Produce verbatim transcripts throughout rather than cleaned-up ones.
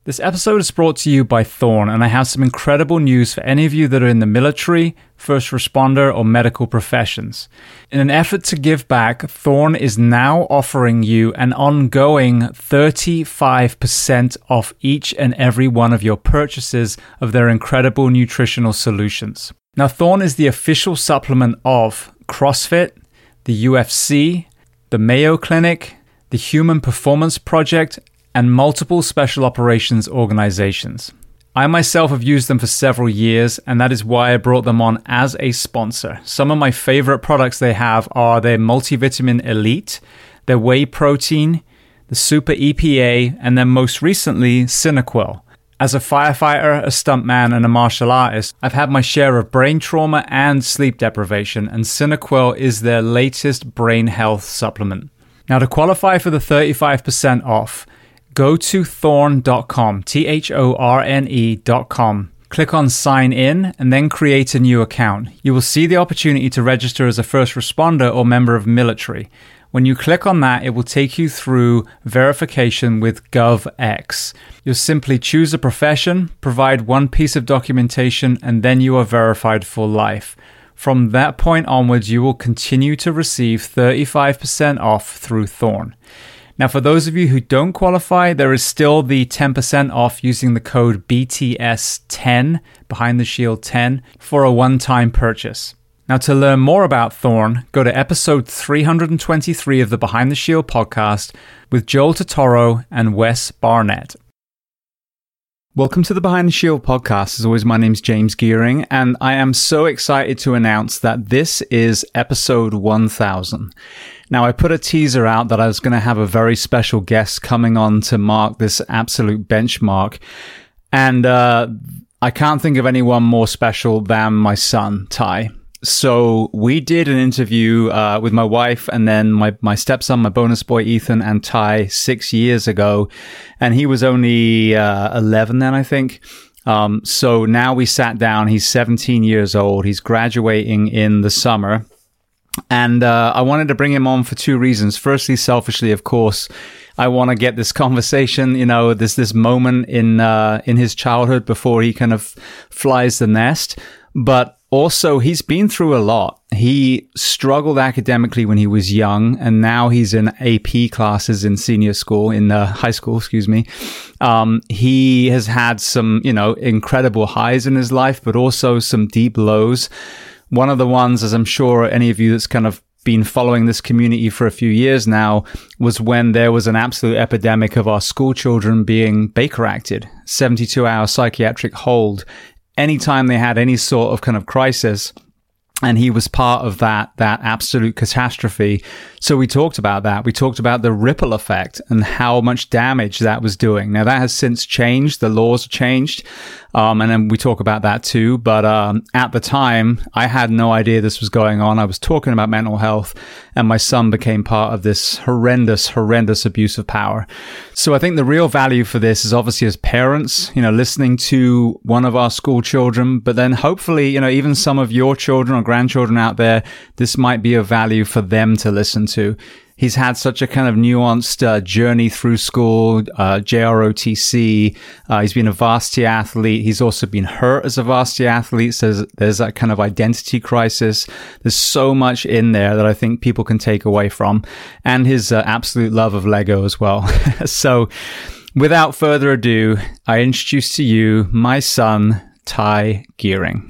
This episode is brought to you by Thorne, and I have some incredible news for any of you that are in the military, first responder, or medical professions. In an effort to give back, Thorne is now offering you an ongoing thirty-five percent off each and every one of your purchases of their incredible nutritional solutions. Now, Thorne is the official supplement of CrossFit, the U F C, the Mayo Clinic, the Human Performance Project, and multiple special operations organizations. I myself have used them for several years, and that is why I brought them on as a sponsor. Some of my favorite products they have are their Multivitamin Elite, their Whey Protein, the Super E P A, and then most recently, Cinequil. As a firefighter, a stuntman, and a martial artist, I've had my share of brain trauma and sleep deprivation, and Cinequil is their latest brain health supplement. Now, to qualify for the thirty-five percent off, go to thorne dot com, T H O R N E dot com. Click on sign in and then create a new account. You will see the opportunity to register as a first responder or member of military. When you click on that, it will take you through verification with GovX. You'll simply choose a profession, provide one piece of documentation, and then you are verified for life. From that point onwards, you will continue to receive thirty-five percent off through Thorne. Now, for those of you who don't qualify, there is still the ten percent off using the code B T S ten, Behind the Shield ten, for a one-time purchase. Now, to learn more about Thorne, go to episode three hundred twenty-three of the Behind the Shield podcast with Joel Totoro and Wes Barnett. Welcome to the Behind the Shield podcast. As always, my name's James Geering, and I am so excited to announce that this is episode one thousand. Now, I put a teaser out that I was going to have a very special guest coming on to mark this absolute benchmark, and uh, I can't think of anyone more special than my son, Ty. So we did an interview uh, with my wife and then my, my stepson, my bonus boy, Ethan, and Ty six years ago. And he was only uh, eleven then, I think. Um, so now we sat down. He's seventeen years old. He's graduating in the summer. And uh, I wanted to bring him on for two reasons. Firstly, selfishly, of course, I want to get this conversation, you know, this this moment in uh, in his childhood before he kind of flies the nest. But also, he's been through a lot. He struggled academically when he was young, and now he's in A P classes in senior school, in uh, high school, excuse me. Um, he has had some, you know, incredible highs in his life, but also some deep lows. One of the ones, as I'm sure any of you that's kind of been following this community for a few years now, was when there was an absolute epidemic of our school children being Baker Acted, seventy-two hour psychiatric hold, anytime they had any sort of kind of crisis. And he was part of that, that absolute catastrophe. So we talked about that. We talked about the ripple effect and how much damage that was doing. Now, that has since changed. The laws have changed. Um, and then we talk about that too. But um, at the time, I had no idea this was going on. I was talking about mental health, and my son became part of this horrendous, horrendous abuse of power. So I think the real value for this is obviously as parents, you know, listening to one of our school children, but then hopefully, you know, even some of your children or grandchildren out there, this might be of value for them to listen to. He's had such a kind of nuanced uh, journey through school, uh, J R O T C. Uh, he's been a varsity athlete. He's also been hurt as a varsity athlete. So there's, there's that kind of identity crisis. There's so much in there that I think people can take away from. And his uh, absolute love of Lego as well. So without further ado, I introduce to you my son, Ty Geering.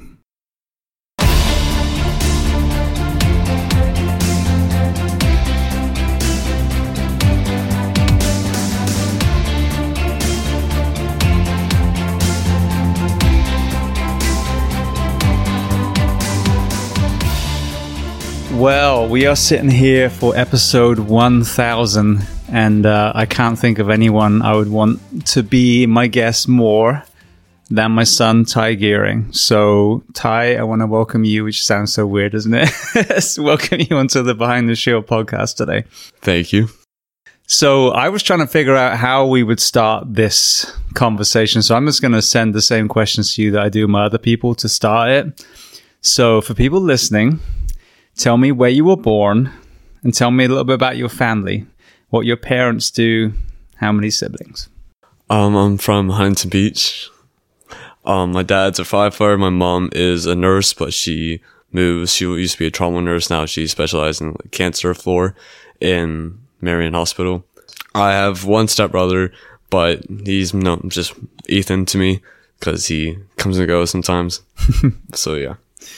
Well, we are sitting here for episode one thousand, and uh, I can't think of anyone I would want to be my guest more than my son, Ty Geering. So, Ty, I want to welcome you, which sounds so weird, doesn't it? Welcome you onto the Behind the Shield podcast today. Thank you. So, I was trying to figure out how we would start this conversation. So, I'm just going to send the same questions to you that I do my other people to start it. So, for people listening, tell me where you were born and tell me a little bit about your family, what your parents do, how many siblings. Um, I'm from Huntington Beach. Um, my dad's a firefighter. My mom is a nurse, but she moves. She used to be a trauma nurse. Now she specializes in like, cancer floor in Marion Hospital. I have one stepbrother, but he's no just Ethan to me because he comes and goes sometimes. So yeah.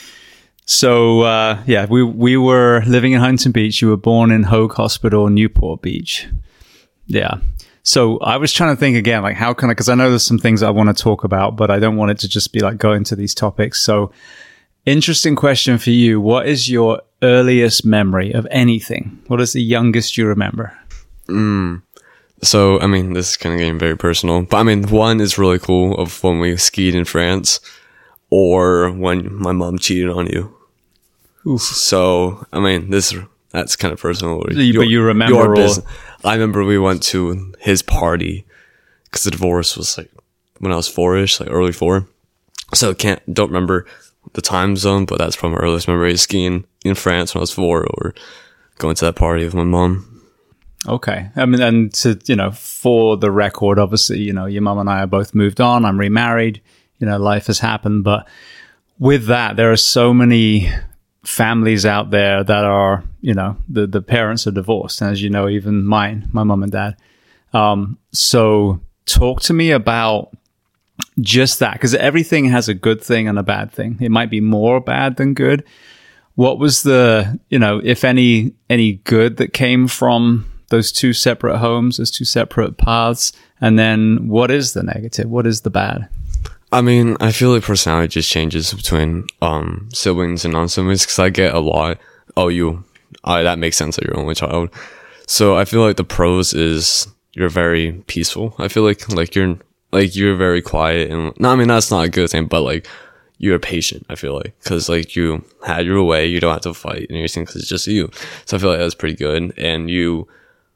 So uh, yeah, we we were living in Huntington Beach. You were born in Hoag Hospital, Newport Beach. Yeah. So I was trying to think again, like how can I? Because I know there's some things I want to talk about, but I don't want it to just be like go into these topics. So interesting question for you. What is your earliest memory of anything? What is the youngest you remember? Mm. So, I mean, this is kind of getting very personal, but I mean, one is really cool of when we skied in France or when my mom cheated on you. Oof. So, I mean, this, that's kind of personal. But you, you remember your business. I remember we went to his party because the divorce was like when I was four-ish, like early four. So I can't, don't remember the time zone, but that's probably my earliest memory, skiing in France when I was four or going to that party with my mom. Okay. I mean, and to, you know, for the record, obviously, you know, your mum and I are both moved on. I'm remarried. You know, life has happened. But with that, there are so many families out there that are, you know, the, the parents are divorced. And as you know, even mine, my mum and dad. Um, so talk to me about just that, because everything has a good thing and a bad thing. It might be more bad than good. What was the, you know, if any, any good that came from those two separate homes, those two separate paths? And then what is the negative? What is the bad? I mean, I feel like personality just changes between um siblings and non-siblings because I get a lot, oh, you, uh, that makes sense that you're only child. So I feel like the pros is you're very peaceful. I feel like, like you're, like you're very quiet and, no, I mean, that's not a good thing, but like, you're patient, I feel like, because like you had your way, you don't have to fight and everything because it's just you. So I feel like that's pretty good. And you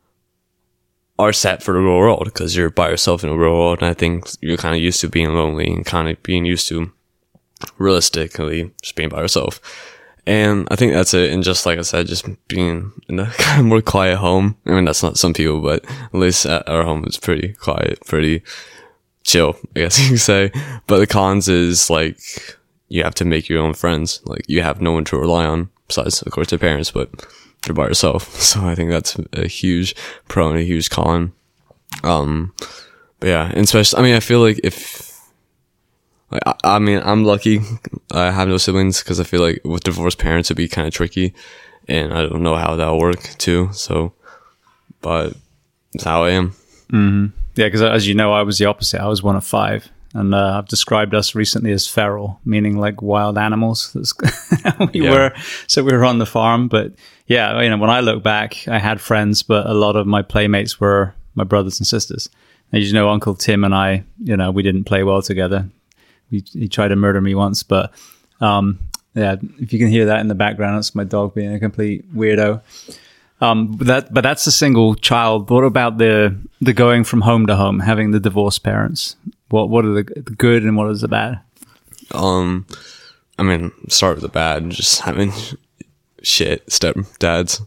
are set for the real world because you're by yourself in the real world. And I think you're kind of used to being lonely and kind of being used to realistically just being by yourself. And I think that's it. And just like I said, just being in a kind of more quiet home. I mean, that's not some people, but at least at our home, it's pretty quiet, pretty chill, I guess you could say. But the cons is like you have to make your own friends. Like you have no one to rely on besides, of course, your parents, but you're by yourself. So I think that's a huge pro and a huge con. Um, but yeah, and especially, I mean, I feel like if, like, I, I mean, I'm lucky I have no siblings because I feel like with divorced parents, it'd be kind of tricky and I don't know how that'll work too. So, but it's how I am. Mm-hmm. Yeah, because as you know, I was the opposite. I was one of five. And uh, I've described us recently as feral, meaning like wild animals. we yeah. were, so we were on the farm. But yeah, you know, when I look back, I had friends, but a lot of my playmates were my brothers and sisters. And you know, Uncle Tim and I, you know, we didn't play well together. He, he tried to murder me once, but um, yeah, if you can hear that in the background, that's my dog being a complete weirdo. Um, but that, but that's a single child. What about the the going from home to home, having the divorced parents? What what are the, the good and what is the bad? Um, I mean, start with the bad. Just having shit stepdads.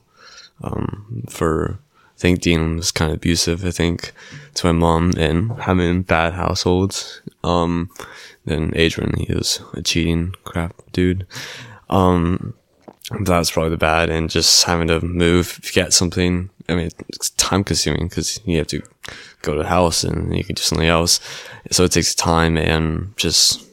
Um, for I think Dean was kind of abusive. I think to my mom and having bad households. Um, then Adrian, he was a cheating crap dude. Um. That's probably the bad, and just having to move, get something. I mean, it's time consuming because you have to go to the house and you can do something else. So it takes time and just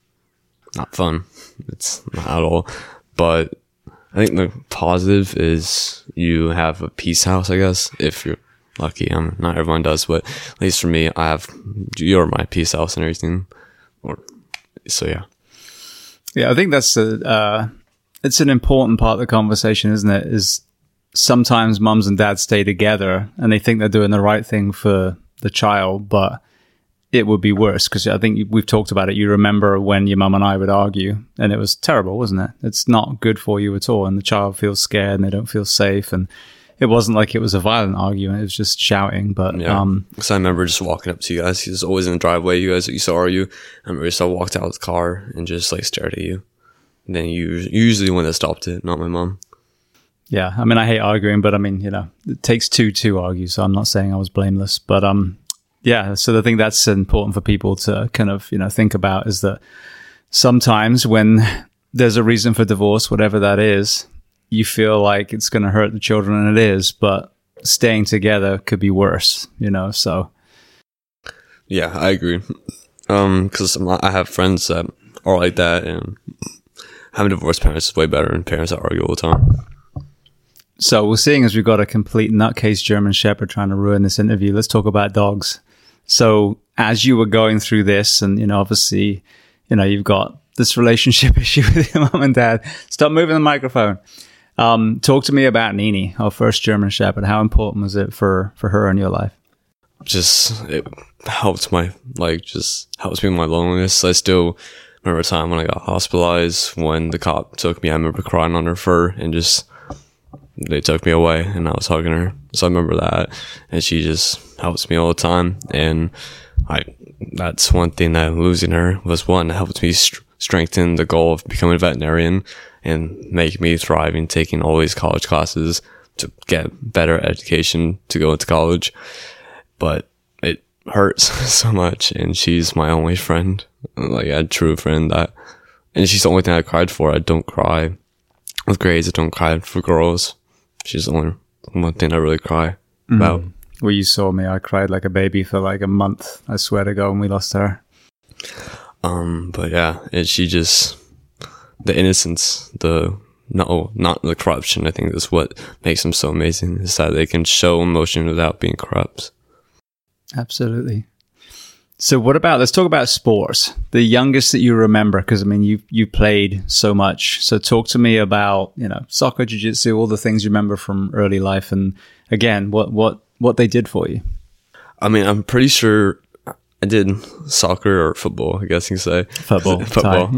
not fun. It's not at all. But I think the positive is you have a peace house, I guess, if you're lucky. Um, not everyone does, but at least for me, I have, you're my peace house and everything. Or, so yeah. Yeah, I think that's a, uh, it's an important part of the conversation, isn't it? Is sometimes mums and dads stay together and they think they're doing the right thing for the child, but it would be worse because I think we've talked about it. You remember when your mum and I would argue and it was terrible, wasn't it? It's not good for you at all. And the child feels scared and they don't feel safe. And it wasn't like it was a violent argument. It was just shouting. But yeah, um, because I remember just walking up to you guys. He was always in the driveway. You guys used to argue. I remember just I walked out of the car and just like stared at you. And then you usually the one that stopped it, not my mom. Yeah, I mean, I hate arguing, but I mean, you know, it takes two to argue, so I'm not saying I was blameless. But um, Yeah, so I think that's important for people to kind of, you know, think about, is that sometimes when there's a reason for divorce, whatever that is, you feel like it's going to hurt the children, and it is, but staying together could be worse, you know, so. Yeah, I agree. Um, because I have friends that are like that, and having divorced parents is way better than parents that argue all the time. So we're seeing as we've got a complete nutcase German Shepherd trying to ruin this interview, let's talk about dogs. So as you were going through this, and, you know, obviously, you know, you've got this relationship issue with your mom and dad. Stop moving the microphone. Um, talk to me about Nini, our first German Shepherd. How important was it for, for her in your life? Just, it helped my, like, just helps me with my loneliness. I still remember a time when I got hospitalized, when the cop took me. I remember crying on her fur, and just, they took me away, and I was hugging her. So I remember that, and she just helps me all the time. And I, that's one thing that losing her was one that helped me st- strengthen the goal of becoming a veterinarian and make me thrive in taking all these college classes to get better education to go into college. But it hurts so much, and she's my only friend, like a true friend. That, and she's the only thing I cried for. I don't cry with grades. I don't cry for girls. She's the only one thing I really cry about. Mm. Well, you saw me. I cried like a baby for like a month, I swear to God, when we lost her. Um, but yeah, and she just, the innocence, the, no, not the corruption. I think that's what makes them so amazing, is that they can show emotion without being corrupt. Absolutely. So what about, let's talk about sports, the youngest that you remember, because I mean, you you played so much. So talk to me about, you know, soccer, jiu-jitsu, all the things you remember from early life. And again, what, what, what they did for you. I mean, I'm pretty sure I did soccer or football, I guess you could say. Football. Football.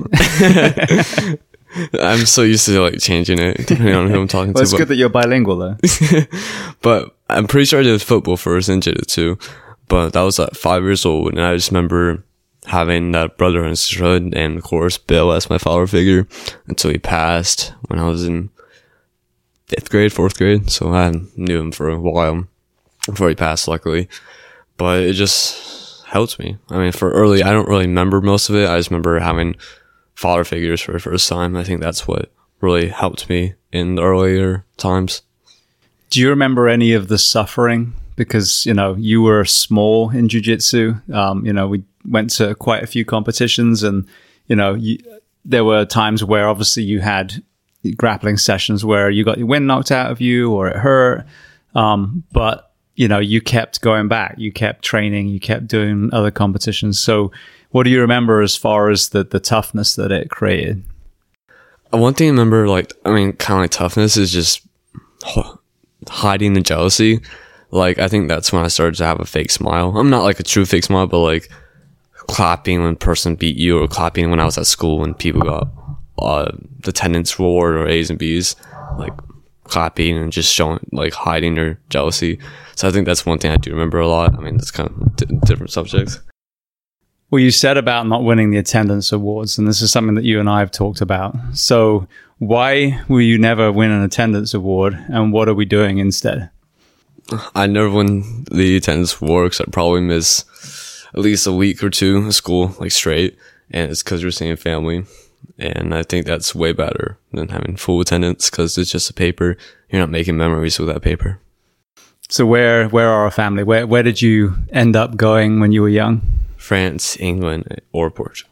I'm so used to like changing it depending on who I'm talking well, to. It's good that you're bilingual though. But I'm pretty sure I did football first and jiu-jitsu. But that was at five years old, and I just remember having that brother and sisterhood, and of course Bill as my father figure, until he passed when I was in fifth grade, fourth grade. So I knew him for a while before he passed, luckily. But it just helped me. I mean, for early, I don't really remember most of it. I just remember having father figures for the first time. I think that's what really helped me in the earlier times. Do you remember any of the suffering? Because, you know, you were small in jiu-jitsu. Um, you know, we went to quite a few competitions, and, you know, you, there were times where obviously you had grappling sessions where you got your wind knocked out of you or it hurt. Um, but, you know, you kept going back. You kept training. You kept doing other competitions. So what do you remember as far as the, the toughness that it created? One thing I remember, like, I mean, kind of like toughness is just hiding the jealousy. Like, I think that's when I started to have a fake smile. I'm not like a true fake smile, but like clapping when a person beat you, or clapping when I was at school when people got uh, the attendance reward or A's and B's, like clapping and just showing, like hiding their jealousy. So I think that's one thing I do remember a lot. I mean, that's kind of d- different subjects. Well, you said about not winning the attendance awards, and this is something that you and I have talked about. So why will you never win an attendance award, and what are we doing instead? I never win the attendance award because I probably miss at least a week or two of school, like straight, and it's because you're seeing family. And I think that's way better than having full attendance, because it's just a paper. You're not making memories with that paper. So where where are our family? Where where did you end up going when you were young? France, England, or Portugal.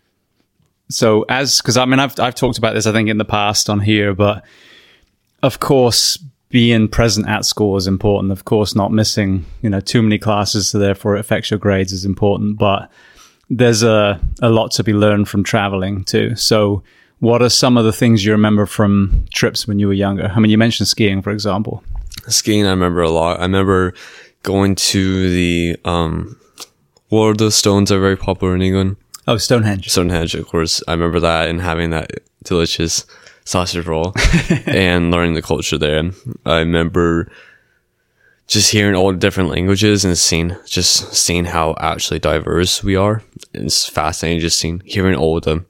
So as, because I mean, I've I've talked about this, I think, in the past on here, but of course, being present at school is important. Of course, not missing, you know, too many classes, so therefore it affects your grades, is important. But there's a, a lot to be learned from traveling too. So what are some of the things you remember from trips when you were younger? I mean, you mentioned skiing, for example. Skiing, I remember a lot. I remember going to the, um, what are the stones that are very popular in England? Oh, Stonehenge. Stonehenge, of course. I remember that, and having that delicious sausage roll and learning the culture there. I remember just hearing all the different languages and seeing, just seeing how actually diverse we are. It's fascinating just seeing, hearing all the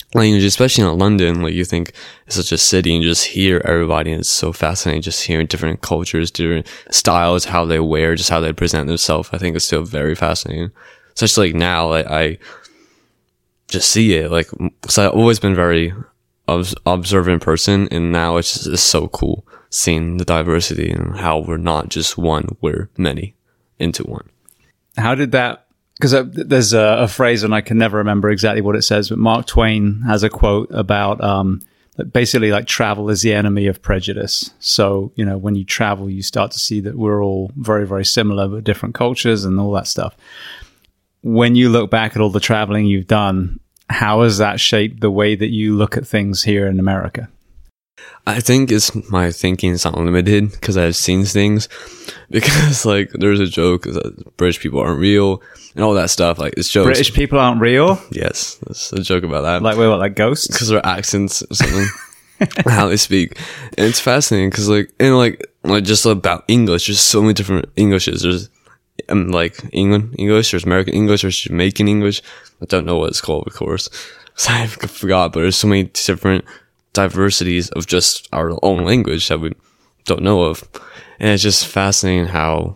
language, especially in London. Like, you think it's such a city and just hear everybody, and it's so fascinating just hearing different cultures, different styles, how they wear, just how they present themselves. I think it's still very fascinating. Especially like now, like, I just see it, like, because I've always been very ob- observant person, and now it's just it's so cool seeing the diversity and how we're not just one, we're many into one. How did that, because there's a, a phrase, and I can never remember exactly what it says, but Mark Twain has a quote about um, basically like travel is the enemy of prejudice. So, you know, when you travel, you start to see that we're all very, very similar, but different cultures and all that stuff. When you look back at all the traveling you've done, how has that shaped the way that you look at things here in America? I think it's my thinking is unlimited because I've seen things. Because, like, there's a joke that British people aren't real and all that stuff. Like, it's jokes. British people aren't real? Yes, there's a joke about that. Like, wait, what, like ghosts? Because their accents or something, how they speak. And it's fascinating because, like, and like, like, just about English, there's so many different Englishes. There's, um, like, England English, there's American English, there's Jamaican English. I don't know what it's called, of course, because I forgot, but there's so many different diversities of just our own language that we don't know of. And it's just fascinating how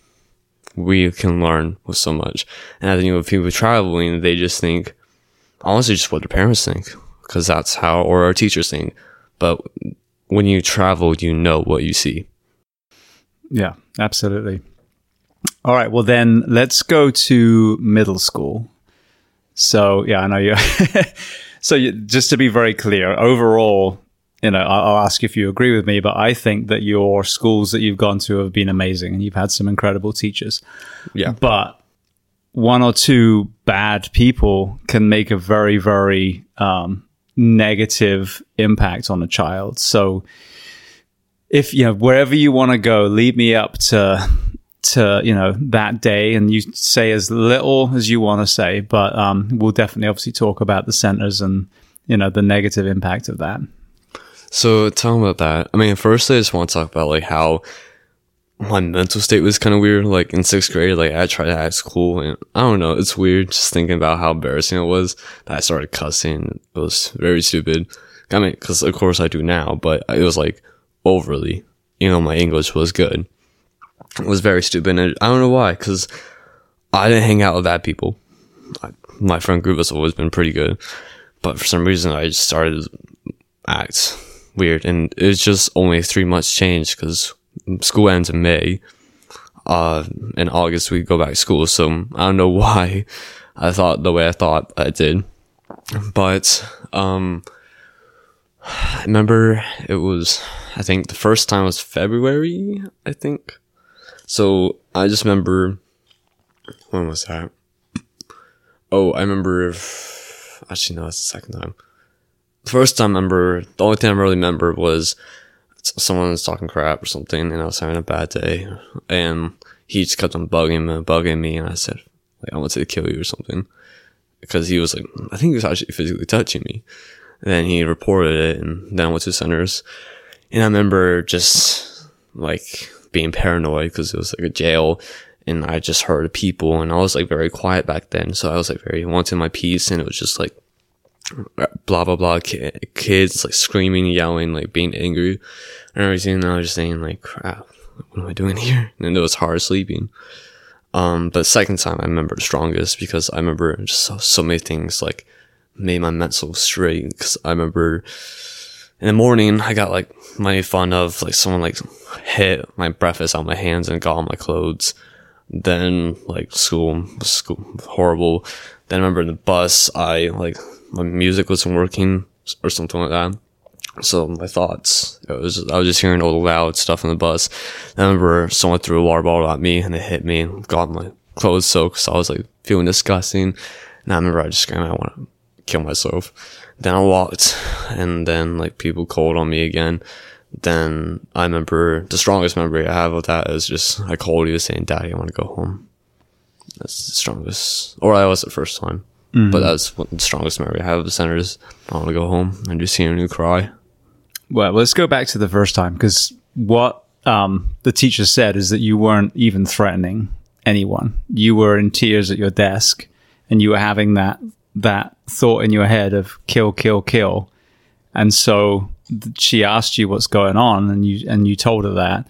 we can learn with so much. And I think with people traveling, they just think, honestly, just what their parents think, because that's how, or our teachers think. But when you travel, you know what you see. Yeah, absolutely. All right, well then let's go to middle school. So yeah, I know you. So you, just to be very clear, overall, you know, I'll, I'll ask if you agree with me, but I think that your schools that you've gone to have been amazing, and you've had some incredible teachers. Yeah. But one or two bad people can make a very, very um, negative impact on a child. So if, you know, wherever you want to go, lead me up to, to, you know, that day, and you say as little as you want to say, but um, we'll definitely obviously talk about the centers and, you know, the negative impact of that. So tell me about that. I mean, firstly, I just want to talk about like how my mental state was kind of weird. Like in sixth grade, like I tried to act cool, and I don't know, it's weird just thinking about how embarrassing it was that I started cussing. It was very stupid. I mean, because of course I do now, but it was like overly, you know, my English was good. It was very stupid, and I don't know why, because I didn't hang out with bad people. I, my friend group has always been pretty good, but for some reason I just started to act weird, and it's just only three months change because school ends in May. Uh, in August we go back to school, so I don't know why I thought the way I thought I did, but um, I remember it was, I think the first time was February, I think. So I just remember, when was that? Oh, I remember, actually no, that's the second time. The first time I remember, the only thing I really remember was someone was talking crap or something, and I was having a bad day, and he just kept on bugging me, bugging me, and I said, like, I want to kill you or something, because he was like, I think he was actually physically touching me. And then he reported it, and then I went to centers, and I remember just, like, being paranoid because it was like a jail, and I just heard people, and I was like very quiet back then, so I was like very wanting my peace, and it was just like blah blah blah ki- kids like screaming, yelling, like being angry and everything, and I was just saying like, crap, what am I doing here? And it was hard sleeping. Um but second time I remember the strongest, because I remember just so, so many things like made my mental straight, because I remember in the morning I got like made fun of, like someone like hit my breakfast on my hands and got on my clothes. Then like school was school horrible. Then I remember in the bus, I like my music wasn't working or something like that. So my thoughts, it was I was just hearing all the loud stuff in the bus. I remember someone threw a water bottle at me and it hit me and got my clothes soaked. So I was like feeling disgusting. And I remember I just screamed, I want to kill myself. Then I walked, and then like people called on me again. Then I remember the strongest memory I have of that is just I called you saying, "Daddy, I want to go home." That's the strongest, or that was the first time, mm-hmm. but that's what the strongest memory I have of the centers. I want to go home and just hearing you cry. Well, let's go back to the first time, because what um, the teacher said is that you weren't even threatening anyone. You were in tears at your desk, and you were having that that thought in your head of kill, kill, kill. And so she asked you what's going on, and you and you told her that.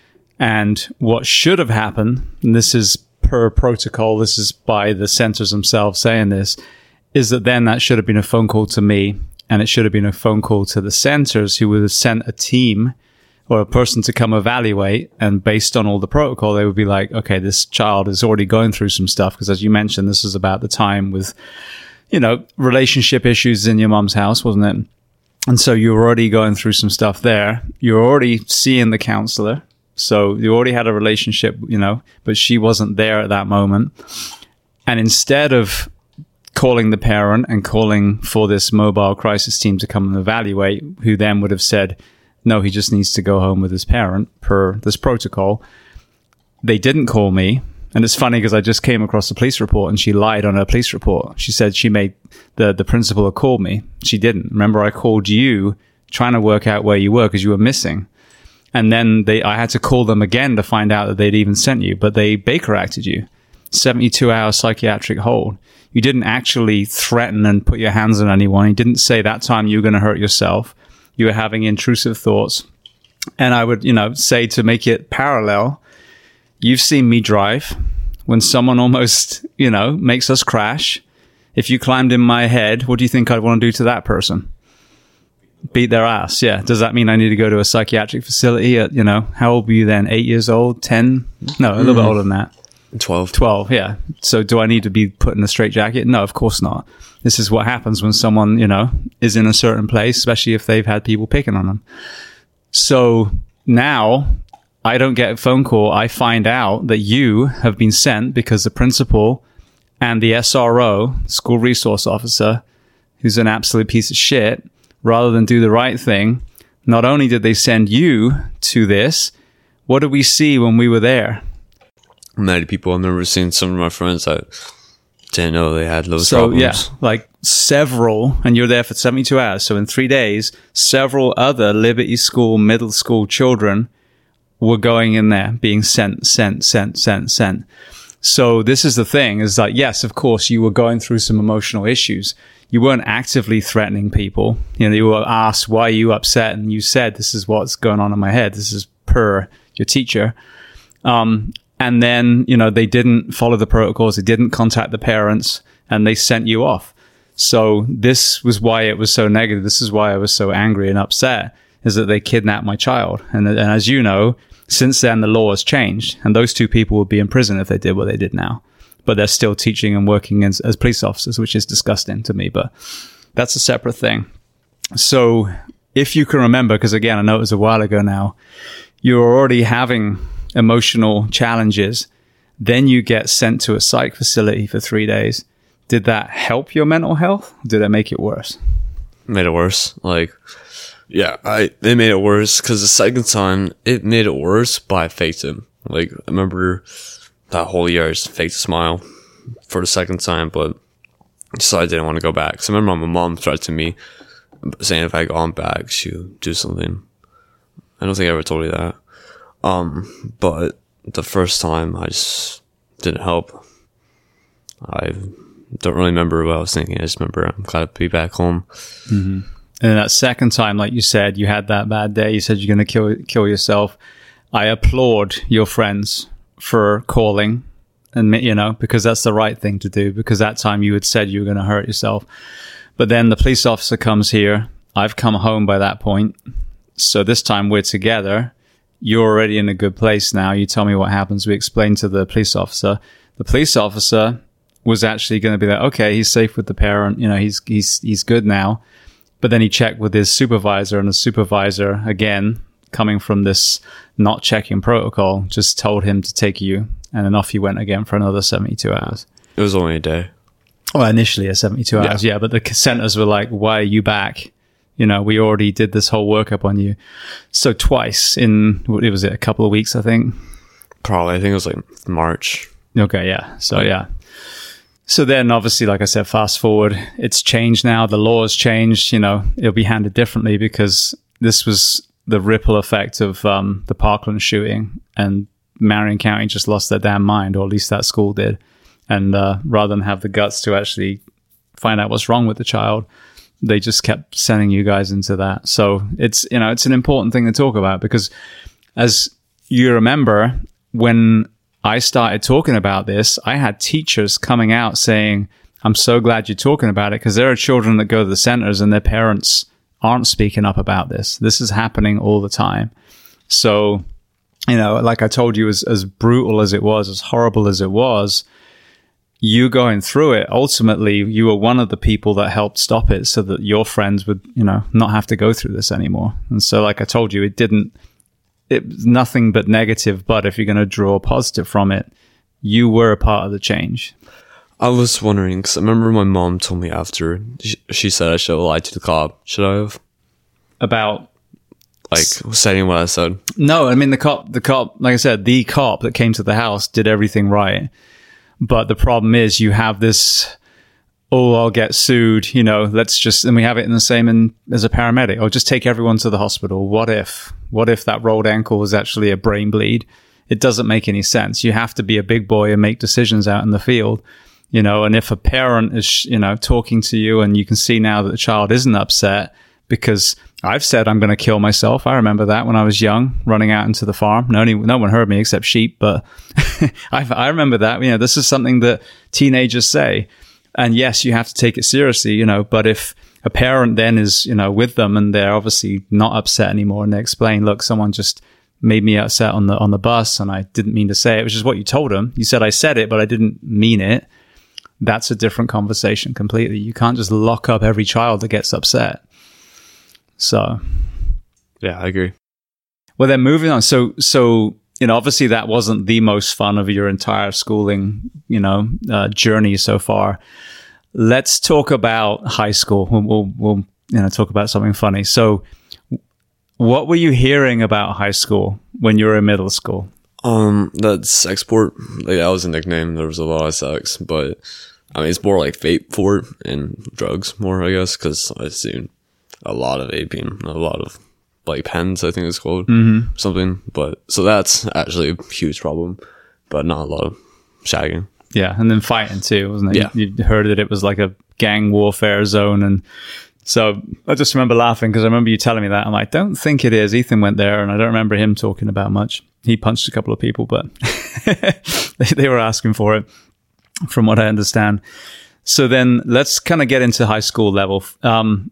And what should have happened, and this is per protocol, this is by the centers themselves saying this, is that then that should have been a phone call to me, and it should have been a phone call to the centers, who would have sent a team or a person to come evaluate. And based on all the protocol, they would be like, okay, this child is already going through some stuff. Because as you mentioned, this is about the time with, you know, relationship issues in your mom's house, wasn't it? And so you're already going through some stuff there. You're already seeing the counselor. So you already had a relationship, you know, but she wasn't there at that moment. And instead of calling the parent and calling for this mobile crisis team to come and evaluate, who then would have said, no, he just needs to go home with his parent per this protocol, they didn't call me. And it's funny because I just came across the police report, and she lied on her police report. She said she made the, the principal had called me. She didn't. Remember, I called you trying to work out where you were because you were missing. And then they, I had to call them again to find out that they'd even sent you, but they Baker acted you. seventy-two hour psychiatric hold. You didn't actually threaten and put your hands on anyone. You didn't say that time you were going to hurt yourself. You were having intrusive thoughts. And I would, you know, say, to make it parallel, you've seen me drive. When someone almost, you know, makes us crash, if you climbed in my head, what do you think I'd want to do to that person? Beat their ass. Yeah. Does that mean I need to go to a psychiatric facility at, you know, how old were you then? Eight years old? Ten? No, a little mm. bit older than that. twelve. twelve, yeah. So do I need to be put in a straitjacket? No, of course not. This is what happens when someone, you know, is in a certain place, especially if they've had people picking on them. So now I don't get a phone call. I find out that you have been sent because the principal and the S R O, school resource officer, who's an absolute piece of shit, rather than do the right thing, not only did they send you to this, what did we see when we were there? Many people. I've never seen some of my friends that didn't know they had those so, problems. So, yeah, like several, and you're there for seventy-two hours. So in three days, several other Liberty School middle school children were going in there, being sent, sent, sent, sent, sent. So this is the thing, is like, yes, of course, you were going through some emotional issues. You weren't actively threatening people. You know, you were asked, why are you upset? And you said, this is what's going on in my head. This is per your teacher. Um, and then, you know, they didn't follow the protocols. They didn't contact the parents, and they sent you off. So this was why it was so negative. This is why I was so angry and upset, is that they kidnapped my child. And, and as you know, since then, the law has changed, and those two people would be in prison if they did what they did now. But they're still teaching and working as, as police officers, which is disgusting to me. But that's a separate thing. So if you can remember, because again, I know it was a while ago now, you're already having emotional challenges. Then you get sent to a psych facility for three days. Did that help your mental health? Or did it make it worse? Made it worse. Like, yeah, I it made it worse because the second time it made it worse, but I faked it. Like, I remember that whole year I just faked a smile for the second time, but so I didn't want to go back. So I remember my mom threatened me, saying if I had gone back, she would do something. I don't think I ever told you that. Um, but the first time I just didn't help. I don't really remember what I was thinking. I just remember I'm glad to be back home. Mm-hmm. And that second time, like you said, you had that bad day. You said you're going to kill kill yourself. I applaud your friends for calling, and you know, because that's the right thing to do. Because that time you had said you were going to hurt yourself, but then the police officer comes here. I've come home by that point, so this time we're together. You're already in a good place now. You tell me what happens. We explain to the police officer. The police officer was actually going to be like, okay, he's safe with the parent. You know, he's he's he's good now. But then he checked with his supervisor, and the supervisor, again, coming from this not checking protocol, just told him to take you. And then off he went again for another seventy-two hours. It was only a day. Well, initially at seventy-two hours, yeah. yeah. But the centers were like, why are you back? You know, we already did this whole workup on you. So twice in, what was it, a couple of weeks, I think? Probably. I think it was like March. Okay, yeah. So, yeah. So then, obviously, like I said, fast forward, it's changed now. The law has changed. You know, it'll be handled differently because this was the ripple effect of um, the Parkland shooting, and Marion County just lost their damn mind, or at least that school did. And uh, rather than have the guts to actually find out what's wrong with the child, they just kept sending you guys into that. So it's, you know, it's an important thing to talk about, because as you remember, when I started talking about this, I had teachers coming out saying, I'm so glad you're talking about it, because there are children that go to the centers and their parents aren't speaking up about this. This is happening all the time. So, you know, like I told you, as, as brutal as it was, as horrible as it was, you going through it, ultimately, you were one of the people that helped stop it so that your friends would, you know, not have to go through this anymore. And so, like I told you, it didn't, it was nothing but negative. But if you're going to draw positive from it, you were a part of the change. I was wondering, because I remember my mom told me after, she, she said I should have lied to the cop. Should I have? About? Like, saying what I said? No, I mean, the cop, the cop, like I said, the cop that came to the house did everything right. But the problem is you have this, oh, I'll get sued, you know, let's just, and we have it in the same in, as a paramedic. Oh, just take everyone to the hospital. What if? What if that rolled ankle was actually a brain bleed? It doesn't make any sense. You have to be a big boy and make decisions out in the field, you know, and if a parent is, you know, talking to you and you can see now that the child isn't upset, because I've said I'm going to kill myself. I remember that when I was young, running out into the farm. No, no one heard me except sheep, but I, I remember that. You know, this is something that teenagers say. And yes, you have to take it seriously, you know, but if a parent then is, you know, with them and they're obviously not upset anymore and they explain, look, someone just made me upset on the on the bus and I didn't mean to say it, which is what you told them. You said I said it, but I didn't mean it. That's a different conversation completely. You can't just lock up every child that gets upset. So, yeah, I agree. Well, then moving on. So, so you know, obviously that wasn't the most fun of your entire schooling, you know, uh, journey so far. Let's talk about high school. We'll, we'll, we'll, you know, talk about something funny. So, what were you hearing about high school when you were in middle school? Um, that sex port, like, that was a nickname. There was a lot of sex, but I mean, it's more like vape port and drugs more, I guess, because I assume a lot of vaping, a lot of like pens, I think it's called, mm-hmm. something. But so that's actually a huge problem, but not a lot of shagging. Yeah, and then fighting too, wasn't it? Yeah, you, you heard that it was like a gang warfare zone, and so I just remember laughing because I remember you telling me that. I'm like, don't think it is. Ethan went there, and I don't remember him talking about much. He punched a couple of people, but they, they were asking for it, from what I understand. So then let's kind of get into high school level. Um,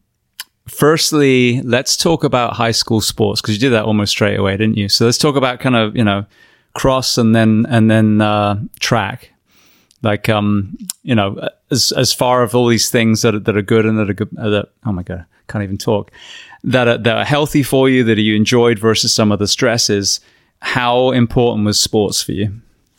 Firstly, let's talk about high school sports, because you did that almost straight away, didn't you? So let's talk about kind of, you know, cross and then and then uh, track. Like, um, you know, as as far of all these things that are, that are good and that are good. Uh, that, oh my god, can't even talk. That are, that are healthy for you, that you enjoyed versus some of the stresses. How important was sports for you?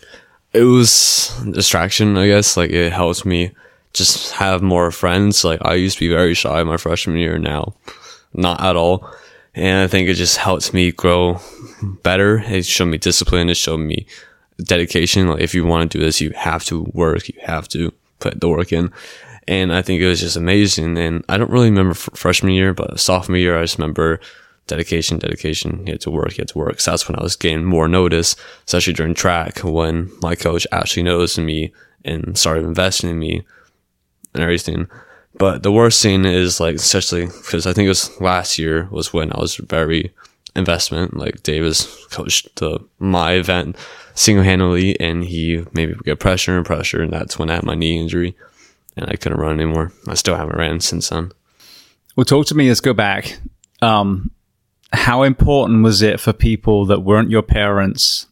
It was a distraction, I guess. Like, it helps me just have more friends. Like, I used to be very shy my freshman year, now not at all. And I think it just helps me grow better. It showed me discipline. It showed me dedication. Like, if you want to do this, you have to work. You have to put the work in. And I think it was just amazing. And I don't really remember f- freshman year, but sophomore year, I just remember dedication, dedication. You had to work, you had to work. So that's when I was getting more notice, especially during track, when my coach actually noticed me and started investing in me and everything. But the worst thing is, like, especially because I think it was last year was when I was very investment. Like, Davis coached the, my event single-handedly, and he made me get pressure and pressure, and that's when I had my knee injury and I couldn't run anymore. I still haven't ran since then. Well, talk to me. Let's go back. Um, how important was it for people that weren't your parents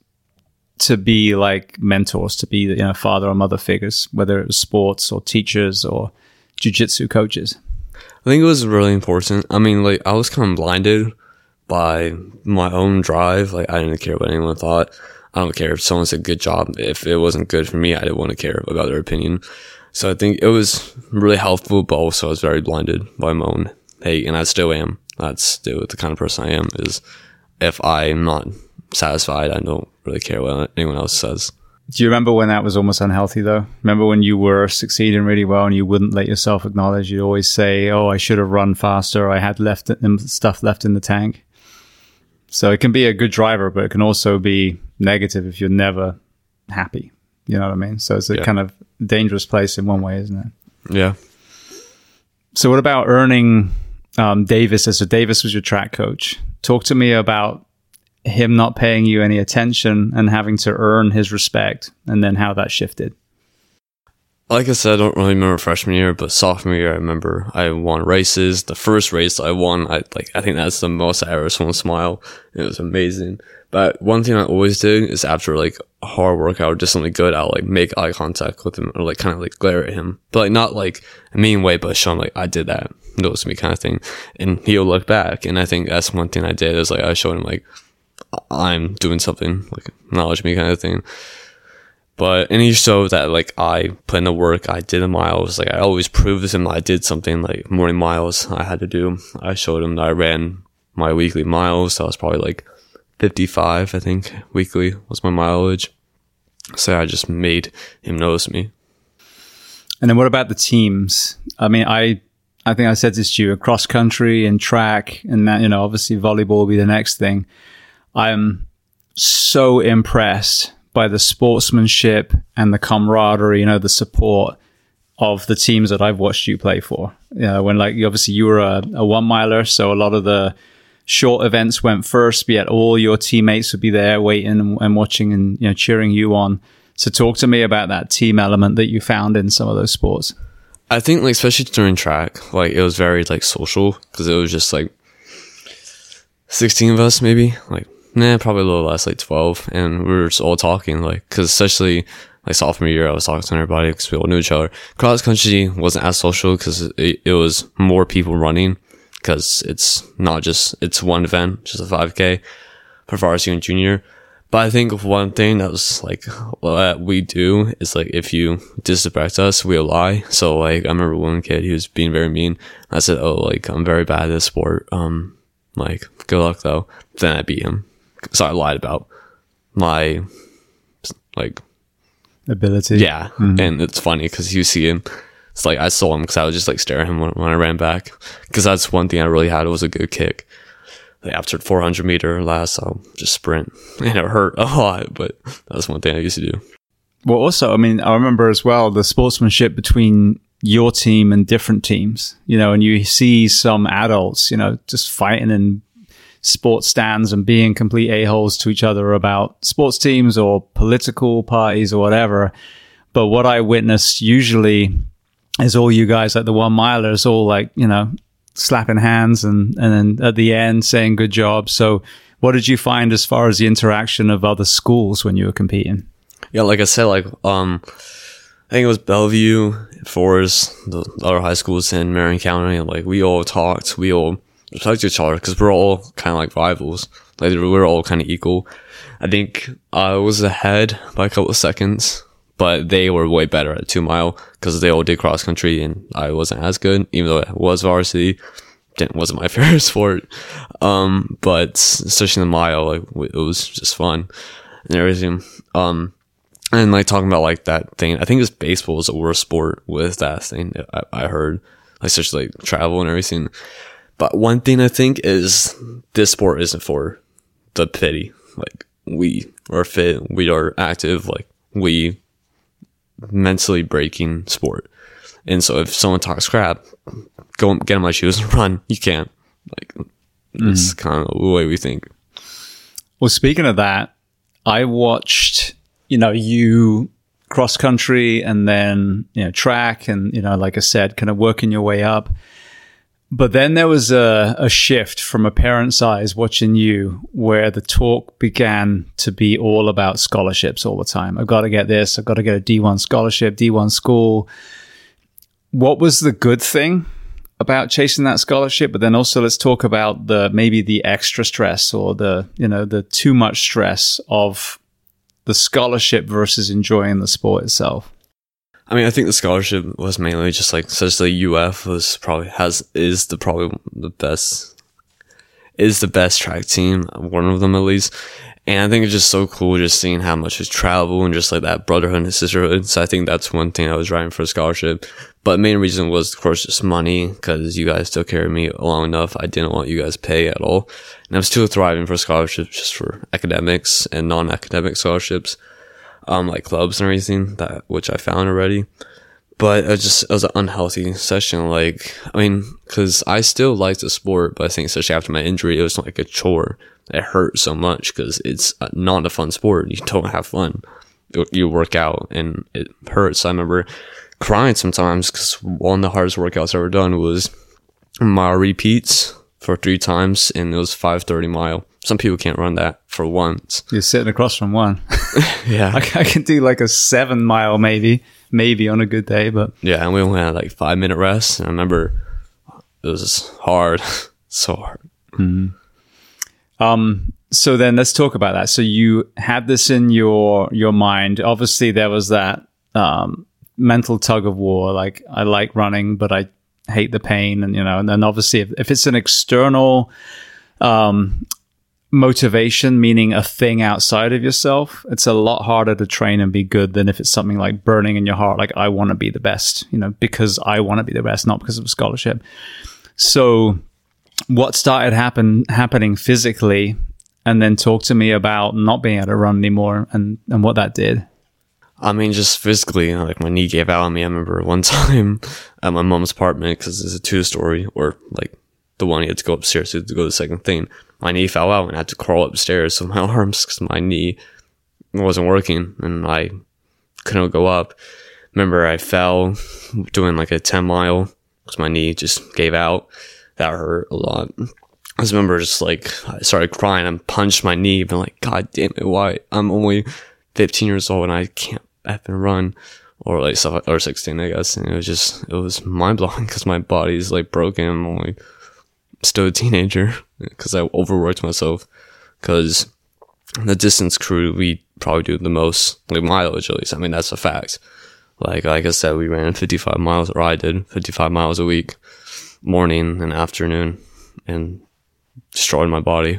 to be like mentors, to be, you know, father or mother figures, whether it was sports or teachers or jiu-jitsu coaches? I think it was really important. I mean, like, I was kind of blinded by my own drive. Like, I didn't care what anyone thought. I don't care if someone said good job. If it wasn't good for me, I didn't want to care about their opinion. So I think it was really helpful, but also I was very blinded by my own hate, and I still am. That's still the kind of person I am, is if I'm not satisfied, I don't really care what anyone else says. Do you remember when that was almost unhealthy, though? Remember when you were succeeding really well and you wouldn't let yourself acknowledge? You'd always say, oh, I should have run faster. I had left stuff left in the tank. So it can be a good driver, but it can also be negative if you're never happy. You know what I mean? So it's a yeah. kind of dangerous place in one way, isn't it? Yeah. So what about earning um, Davis? So Davis was your track coach. Talk to me about him not paying you any attention and having to earn his respect, and then how that shifted. Like I said, I don't really remember freshman year, but sophomore year, I remember I won races. The first race I won, I like I think that's the most I ever saw him smile. It was amazing. But one thing I always did is after like a hard workout or just something good, I'll like make eye contact with him or like kind of like glare at him, but like not like a mean way, but show him like I did that, notice me kind of thing, and he'll look back. And I think that's one thing I did is like I showed him like I'm doing something, like acknowledge me kind of thing. But and he showed that like I put in the work, I did the miles, like I always proved to him I did something, like morning miles I had to do. I showed him that I ran my weekly miles. That was probably like fifty-five, I think, weekly was my mileage. So I just made him notice me. And then what about the teams? I mean, I I think I said this to you, cross country and track, and that, you know, obviously volleyball will be the next thing. I'm so impressed by the sportsmanship and the camaraderie, you know, the support of the teams that I've watched you play for. You know, when like, obviously you were a, a one miler, so a lot of the short events went first, but yet all your teammates would be there waiting and, and watching and, you know, cheering you on. So talk to me about that team element that you found in some of those sports. I think like, especially during track, like it was very like social because it was just like sixteen of us, maybe like, nah, probably a little less, like twelve. And we were just all talking, like, cause especially like sophomore year, I was talking to everybody because we all knew each other. Cross country wasn't as social because it, it was more people running. Because it's not just, it's one event, just a five K for varsity and junior. But I think one thing that was like, what we do is like, if you disrespect us, we'll lie. So like, I remember one kid, he was being very mean. I said, oh, like, I'm very bad at this sport. Um, like, good luck though. Then I beat him. So I lied about my, like, ability. Yeah. Mm-hmm. And it's funny because you see him. It's like I saw him because I would just like stare at him when, when I ran back, because that's one thing I really had was a good kick. Like after four hundred meter last, I'll just sprint, and it hurt a lot, but that's one thing I used to do. Well, also, I mean, I remember as well the sportsmanship between your team and different teams, you know, and you see some adults, you know, just fighting in sports stands and being complete a-holes to each other about sports teams or political parties or whatever. But what I witnessed usually is all you guys like the one milers all like, you know, slapping hands and, and then at the end saying good job. So what did you find as far as the interaction of other schools when you were competing? Yeah, like I said, like, um, I think it was Bellevue, Forest, the other high schools in Marion County, and like we all talked, we all respected each other because we're all kind of like rivals. Like we're all kind of equal. I think I was ahead by a couple of seconds, but they were way better at two mile because they all did cross country and I wasn't as good, even though it was varsity. It wasn't my favorite sport. Um, but especially in the mile, like it was just fun and everything. Um, and like talking about like that thing, I think it's baseball is the worst sport with that thing that I, I heard, like especially like travel and everything. But one thing I think is this sport isn't for the pity. Like we are fit, we are active, like we mentally breaking sport. And so if someone talks crap, go get in my shoes and run. You can't. Like it's mm. kind of the way we think. Well, speaking of that, I watched, you know, you cross country and then, you know, track and, you know, like I said, kind of working your way up. But then there was a, a shift from a parent's eyes watching you where the talk began to be all about scholarships all the time. I've got to get this. I've got to get a D one scholarship, D one school. What was the good thing about chasing that scholarship? But then also let's talk about the maybe the extra stress or the, you know, the too much stress of the scholarship versus enjoying the sport itself. I mean, I think the scholarship was mainly just like, such the U F was probably has, is the probably the best, is the best track team, one of them at least. And I think it's just so cool just seeing how much we travel and just like that brotherhood and sisterhood. So I think that's one thing I was driving for a scholarship. But the main reason was, of course, just money, because you guys took care of me long enough. I didn't want you guys to pay at all. And I was still thriving for scholarships, just for academics and non-academic scholarships. Um, like clubs and everything, that which I found already. but it just it was an unhealthy session. Like, I mean, because I still like the sport, but I think especially after my injury, it was like a chore. It hurt so much because it's not a fun sport. You don't have fun. You work out and it hurts. I remember crying sometimes because one of the hardest workouts I've ever done was mile repeats for three times, and it was five thirty mile. Some people can't run that for once. You're sitting across from one. Yeah. I, I can do like a seven mile maybe, maybe on a good day, but yeah, and we only had like five minute rest. And I remember it was hard, so hard. Mm-hmm. Um. So then let's talk about that. So you had this in your your mind. Obviously, there was that um, mental tug of war. Like, I like running, but I hate the pain, and you know. And then obviously, if, if it's an external um, motivation, meaning a thing outside of yourself, it's a lot harder to train and be good than if it's something like burning in your heart. Like, I want to be the best, you know, because I want to be the best, not because of a scholarship. So, what started happen happening physically? And then talk to me about not being able to run anymore and, and what that did. I mean, just physically, you know, like my knee gave out on me. I remember one time at my mom's apartment, because it's a two-story, or like the one you had to go upstairs to go to the second thing. My knee fell out and I had to crawl upstairs with my arms because my knee wasn't working and I couldn't go up. Remember, I fell doing like a ten mile because my knee just gave out. That hurt a lot. I just remember just like, I started crying and punched my knee, and like, God damn it, why? I'm only fifteen years old and I can't effing run. Or like, stuff, or sixteen, I guess. And it was just, it was mind blowing because my body's like broken. I'm only still a teenager because I overworked myself. Because the distance crew, we probably do the most, like mileage at least. I mean, that's a fact. Like, like I said, we ran fifty-five miles, or I did fifty-five miles a week, morning and afternoon. And destroyed my body.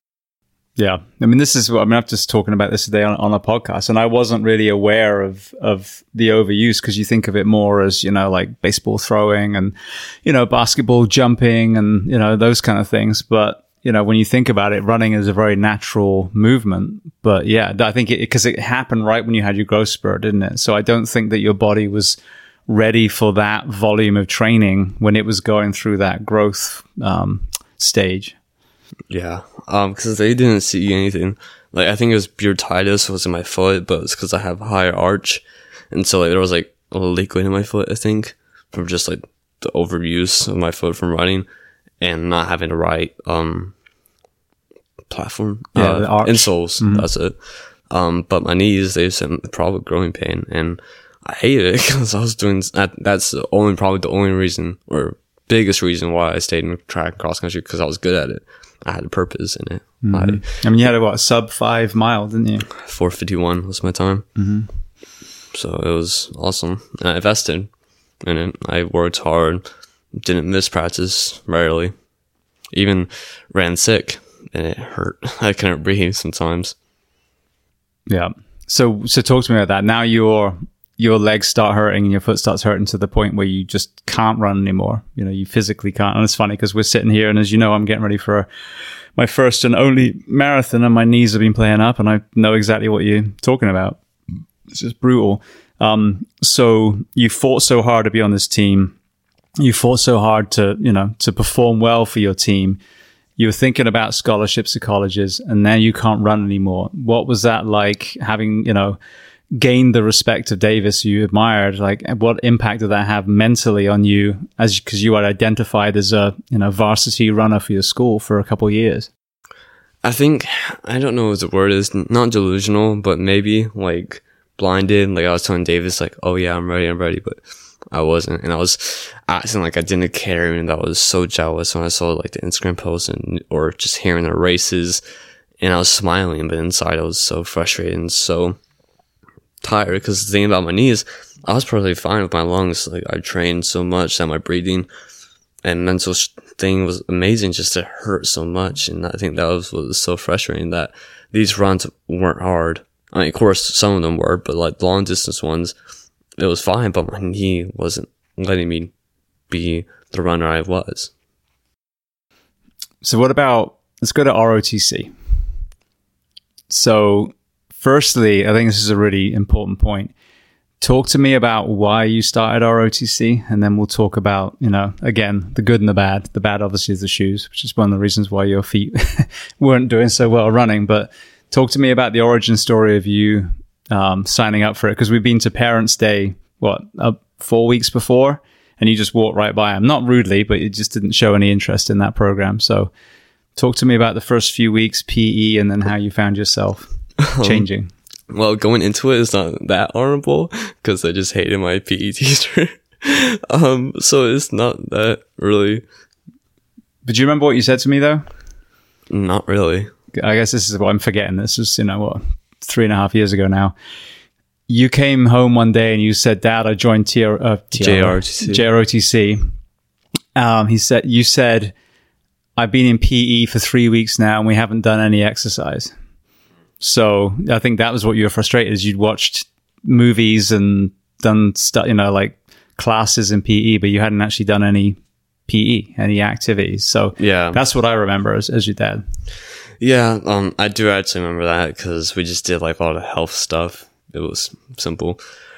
Yeah. I mean, this is what I mean, I'm just talking about this today on, on a podcast, and I wasn't really aware of, of the overuse, because you think of it more as, you know, like baseball throwing and, you know, basketball jumping and, you know, those kind of things. But, you know, when you think about it, running is a very natural movement. But yeah, I think it, because it happened right when you had your growth spurt, didn't it? So I don't think that your body was ready for that volume of training when it was going through that growth um, stage. Yeah, um, because they didn't see anything. Like, I think it was bursitis was in my foot, but it's because I have a higher arch, and so like there was like a liquid in my foot, I think, from just like the overuse of my foot from running and not having the right um platform, yeah, uh, the arch. insoles. Mm-hmm. That's it. Um, but my knees, they just had probably growing pain, and I hated it because I was doing that. That's the only probably the only reason or biggest reason why I stayed in track cross country, because I was good at it. I had a purpose in it. Mm-hmm. I, I mean, you had a what, sub five mile, didn't you? four fifty-one was my time. Mm-hmm. So it was awesome. And I invested in it. I worked hard, didn't miss practice rarely. Even ran sick, and it hurt. I couldn't breathe sometimes. Yeah. So, so talk to me about that. Now your your legs start hurting and your foot starts hurting to the point where you just can't run anymore. You know, you physically can't. And it's funny because we're sitting here, and as you know, I'm getting ready for my first and only marathon, and my knees have been playing up, and I know exactly what you're talking about. It's just brutal. Um, so you fought so hard to be on this team. You fought so hard to, you know, to perform well for your team. You were thinking about scholarships to colleges, and now you can't run anymore. What was that like, having, you know, gained the respect of Davis you admired? Like, what impact did that have mentally on you, as because you had identified as a, you know, varsity runner for your school for a couple of years? I think, I don't know what the word is, not delusional, but maybe like blinded. Like, I was telling Davis like, oh yeah, I'm ready, I'm ready, but I wasn't. And I was acting like I didn't care, and I was so jealous when I saw like the Instagram posts and or just hearing the races, and I was smiling, but inside I was so frustrated and so tired, because the thing about my knees, I was perfectly fine with my lungs. Like, I trained so much that my breathing and mental thing was amazing, just to hurt so much. And I think that was what was so frustrating, that these runs weren't hard. I mean, of course, some of them were, but like long distance ones, it was fine, but my knee wasn't letting me be the runner I was. So what about, let's go to R O T C. So firstly, I think this is a really important point. Talk to me about why you started R O T C, and then we'll talk about, you know, again, the good and the bad. The bad, obviously, is the shoes, which is one of the reasons why your feet weren't doing so well running. But talk to me about the origin story of you um, signing up for it, because we've been to Parents' Day, what, uh, four weeks before, and you just walked right by them. Not rudely, but you just didn't show any interest in that program. So talk to me about the first few weeks, P E, and then how you found yourself changing. Well, going into it is not that honorable because I just hated my P E teacher. um, so it's not that really. But do you remember what you said to me, though? Not really. I guess this is what I'm forgetting. This was, you know, what, three and a half years ago now. You came home one day and you said, Dad, I joined T R- uh, J R O T C. J R O T C. Um, he said, you said, I've been in P E for three weeks now and we haven't done any exercise. So I think that was what you were frustrated, is you'd watched movies and done stuff, you know, like classes in P E, but you hadn't actually done any P E, any activities. So yeah, that's what I remember as, as your dad. Yeah, um, I do actually remember that because we just did like a lot of health stuff. It was simple.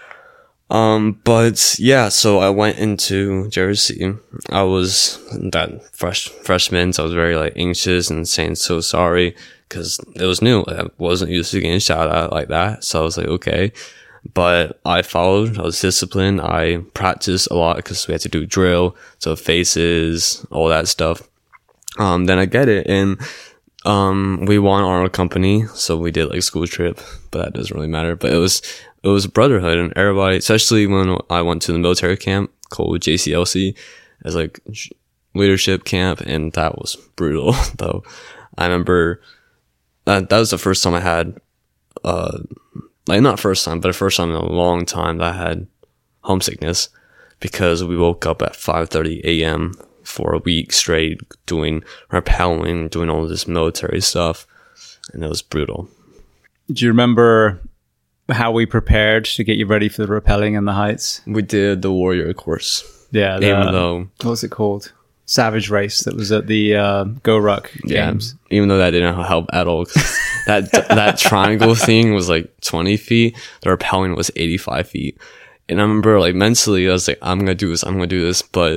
Um, but yeah, so I went into Jersey. I was that fresh freshman, so I was very like anxious and saying so sorry because it was new. I wasn't used to getting shot at like that, so I was like, okay. But I followed. I was disciplined. I practiced a lot because we had to do drill, so faces, all that stuff. Um, then I get it, and um, we won our company, so we did like school trip, but that doesn't really matter. But it was it was brotherhood, and everybody, especially when I went to the military camp called J C L C, as like leadership camp, and that was brutal. Though I remember that that was the first time I had, uh, like not first time, but the first time in a long time that I had homesickness because we woke up at five thirty a.m. for a week straight doing rappelling, doing all this military stuff, and it was brutal. Do you remember how we prepared to get you ready for the rappelling and the heights? We did the warrior course. Yeah, the, even though what was it called? Savage Race that was at the uh, Go Ruck yeah, games. Even though that didn't help at all, because that that triangle thing was like twenty feet. The rappelling was eighty-five feet, and I remember like mentally I was like, I'm gonna do this, I'm gonna do this, but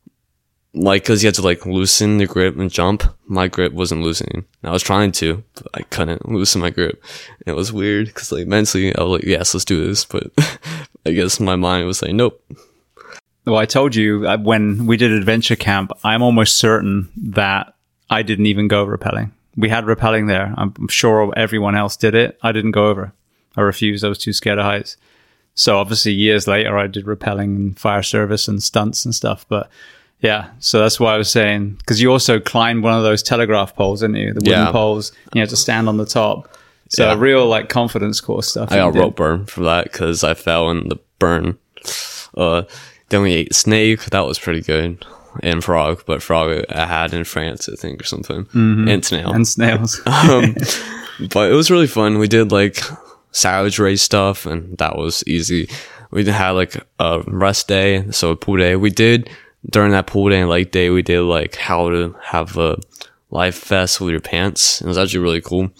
like, cause you had to like loosen the grip and jump. My grip wasn't loosening. I was trying to, but I couldn't loosen my grip. It was weird, cause like mentally I was like, yes, let's do this. But I guess my mind was like, nope. Well, I told you uh, when we did adventure camp, I'm almost certain that I didn't even go rappelling. We had rappelling there. I'm sure everyone else did it. I didn't go over. I refused. I was too scared of heights. So obviously years later, I did rappelling and fire service and stunts and stuff. But yeah, so that's why I was saying, because you also climbed one of those telegraph poles, didn't you? The wooden yeah. poles. You had to stand on the top. So yeah. real like confidence course stuff. I got rope burn for that because I fell in the burn. Uh, then we ate snake. That was pretty good. And frog, but frog I had in France, I think, or something. Mm-hmm. And snail. And snails. um, but it was really fun. We did like Savage Race stuff, and that was easy. We had like a rest day, so a pool day. We did, during that pool day and lake day, we did like how to have a life vest with your pants. It was actually really cool.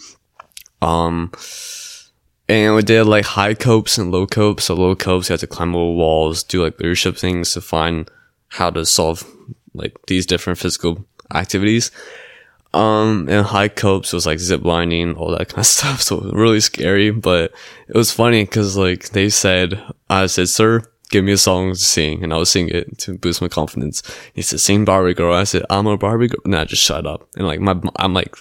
Um, and we did like high copes and low copes. So low copes, you had to climb over walls, do like leadership things to find how to solve like these different physical activities. Um, and high copes was like zip lining, all that kind of stuff. So it was really scary, but it was funny because like they said, I said, sir, give me a song to sing. And I was singing it to boost my confidence. He said, sing Barbie Girl. I said, I'm a Barbie Girl. And I just shut up. And like my, I'm like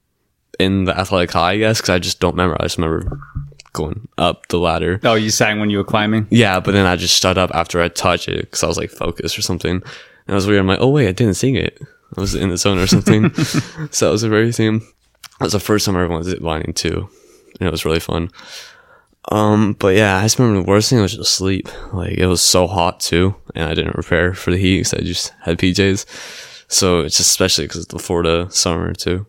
in the athletic high, I guess, because I just don't remember. I just remember going up the ladder. Oh, you sang when you were climbing? Yeah, but then I just shut up after I touched it because I was like focused or something. And I was weird. I'm like, oh wait, I didn't sing it. I was in the zone or something. So that was a very thing. That was the first time I ever went zip lining too. And it was really fun. Um, but yeah, I just remember the worst thing was just sleep. Like it was so hot too. And I didn't prepare for the heat because I just had P Js. So it's just especially because it's the Florida summer too.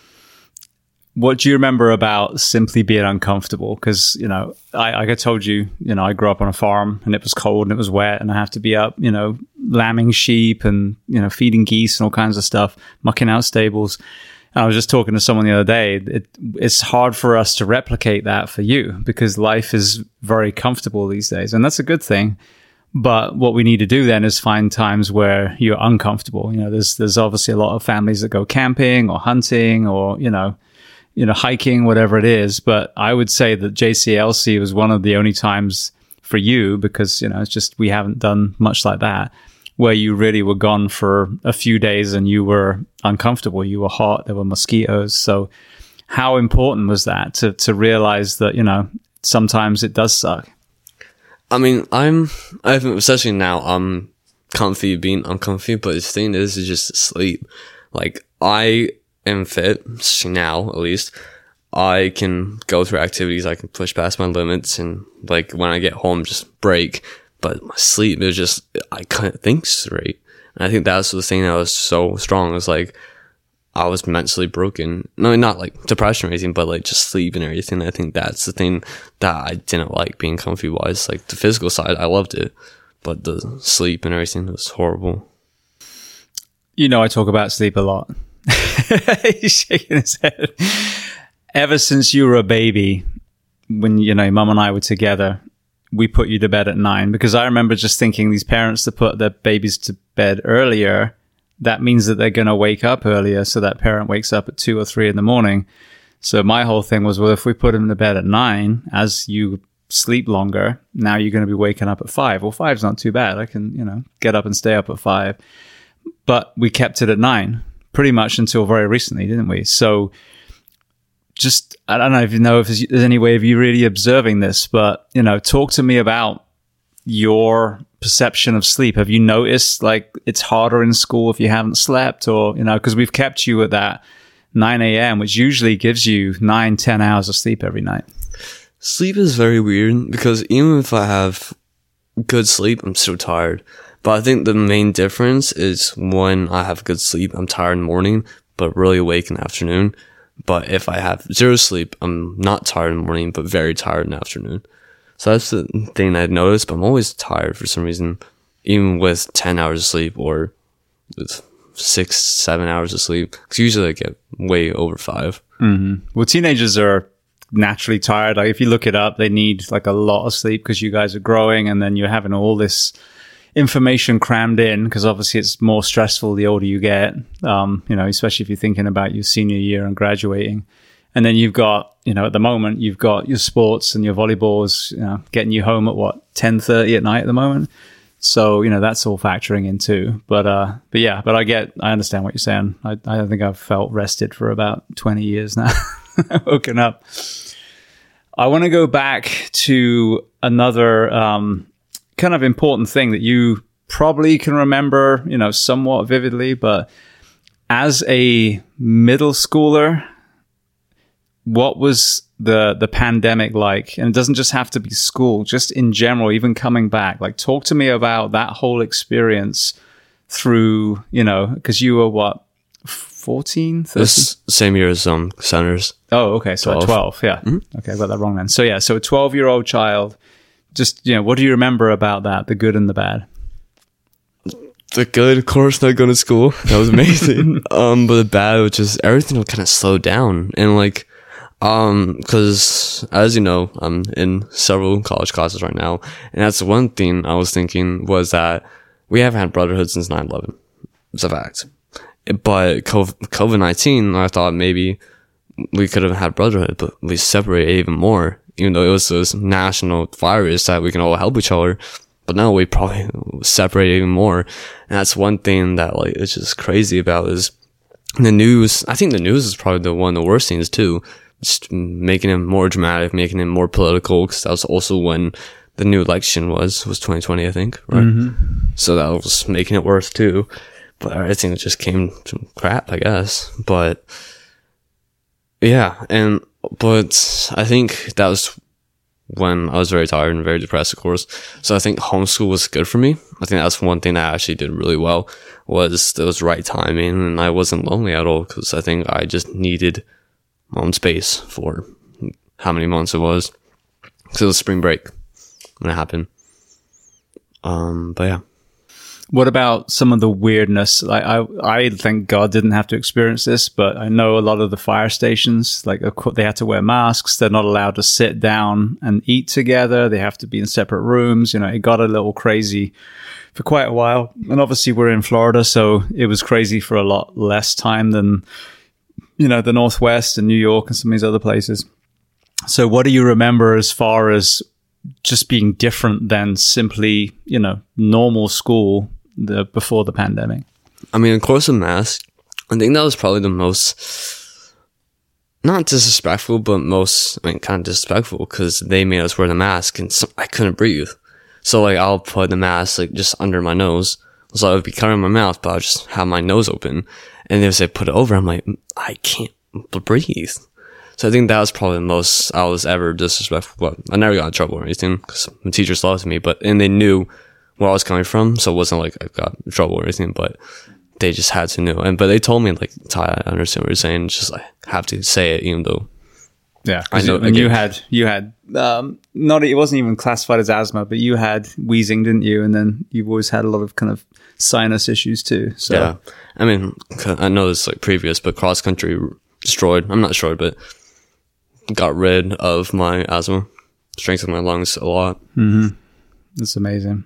What do you remember about simply being uncomfortable? Because, you know, I, like I told you, you know, I grew up on a farm and it was cold and it was wet and I have to be up, you know, lambing sheep and, you know, feeding geese and all kinds of stuff, mucking out stables. And I was just talking to someone the other day. It, it's hard for us to replicate that for you because life is very comfortable these days. And that's a good thing. But what we need to do then is find times where you're uncomfortable. You know, there's there's obviously a lot of families that go camping or hunting or, you know, you know, hiking, whatever it is. But I would say that J C L C was one of the only times for you because, you know, it's just we haven't done much like that, where you really were gone for a few days and you were uncomfortable, you were hot, there were mosquitoes. So how important was that to, to realize that, you know, sometimes it does suck? I mean, I'm, I think especially now, I'm comfy being uncomfy, but the thing is, is just sleep. Like, I am fit now, at least. I can go through activities, I can push past my limits, and like when I get home, just break. But my sleep is just, I couldn't think straight. And I think that's the thing that was so strong. It was like, I was mentally broken. No, not like depression or anything, but like just sleep and everything. I think that's the thing that I didn't like being comfy wise. Like the physical side, I loved it. But the sleep and everything was horrible. You know, I talk about sleep a lot. He's shaking his head. Ever since you were a baby, when, you know, mum and I were together, we put you to bed at nine, because I remember just thinking these parents that put their babies to bed earlier, that means that they're going to wake up earlier. So that parent wakes up at two or three in the morning. So my whole thing was, well, if we put them to bed at nine, as you sleep longer, now you're going to be waking up at five. Well, five's not too bad. I can, you know, get up and stay up at five. But we kept it at nine pretty much until very recently, didn't we? So just, I don't know if you know if there's any way of you really observing this, but, you know, talk to me about your perception of sleep. Have you noticed like it's harder in school if you haven't slept, or, you know, because we've kept you at that nine a.m., which usually gives you nine, ten hours of sleep every night? Sleep is very weird because even if I have good sleep, I'm still tired. But I think the main difference is when I have good sleep, I'm tired in the morning, but really awake in the afternoon. But if I have zero sleep, I'm not tired in the morning, but very tired in the afternoon. So that's the thing I've noticed, but I'm always tired for some reason, even with ten hours of sleep or with six, seven hours of sleep. Because usually I get way over five. Mm-hmm. Well, teenagers are naturally tired. Like if you look it up, they need like a lot of sleep because you guys are growing, and then you're having all this information crammed in, because obviously it's more stressful the older you get, um, you know, especially if you're thinking about your senior year and graduating. And then you've got, you know, at the moment, you've got your sports and your volleyballs, you know, getting you home at what, ten thirty at night at the moment. So, you know, that's all factoring in too. But, uh, but yeah, but I get, I understand what you're saying. I, I don't think I've felt rested for about twenty years now. Woken up. I want to go back to another, um, kind of important thing that you probably can remember, you know, somewhat vividly, but as a middle schooler, what was the the pandemic like? And it doesn't just have to be school, just in general, even coming back. Like, talk to me about that whole experience through, you know, because you were what, fourteen, thirteen? This same year as um Centers. Oh, okay. So twelve. at twelve, yeah. Mm-hmm. Okay, I got that wrong then. So yeah, so a twelve-year-old child. Just, you know, what do you remember about that, the good and the bad? The good, of course, not going to school. That was amazing. um, but the bad, which is everything kind of slowed down. And like, um, because as you know, I'm in several college classes right now. And that's one thing I was thinking was that we haven't had brotherhood since nine eleven. It's a fact. But COVID nineteen, I thought maybe we could have had brotherhood, but we separated even more. Even though it was this national virus that we can all help each other, but now we probably separate even more. And that's one thing that like it's just crazy about is the news. I think the news is probably the one of the worst things too, just making it more dramatic, making it more political. Because that was also when the new election was was twenty twenty, I think, right? Mm-hmm. So that was making it worse too. But I think it just came to crap, I guess. But yeah, and. But I think that was when I was very tired and very depressed, of course. So I think homeschool was good for me. I think that's one thing that I actually did really well, was it was right timing, and I wasn't lonely at all, because I think I just needed my own space for how many months it was. Because it was spring break when it happened. Um, but yeah. What about some of the weirdness? Like I, I thank God didn't have to experience this, but I know a lot of the fire stations, like of course, they had to wear masks. They're not allowed to sit down and eat together. They have to be in separate rooms. You know, it got a little crazy for quite a while. And obviously we're in Florida, so it was crazy for a lot less time than, you know, the Northwest and New York and some of these other places. So what do you remember as far as just being different than simply, you know, normal school the before the pandemic? I mean, of course, a mask. I think that was probably the most, not disrespectful, but most, I mean, kind of disrespectful because they made us wear the mask and so I couldn't breathe. So, like, I'll put the mask, like, just under my nose. So I would be covering my mouth, but I'll just have my nose open. And they would say, put it over. I'm like, I can't breathe. So I think that was probably the most I was ever disrespectful. Well, I never got in trouble or anything because the teachers loved me, but, and they knew where I was coming from. So it wasn't like I got in trouble or anything, but they just had to know. And, but they told me, like, Ty, I understand what you're saying. It's just, I have to say it, even though. Yeah. I know. And you had, you had, um, not, it wasn't even classified as asthma, but you had wheezing, didn't you? And then you've always had a lot of kind of sinus issues too. So. Yeah. I mean, I know this like previous, but cross country destroyed, I'm not destroyed, but got rid of my asthma, strengthened my lungs a lot. Mm-hmm. That's amazing.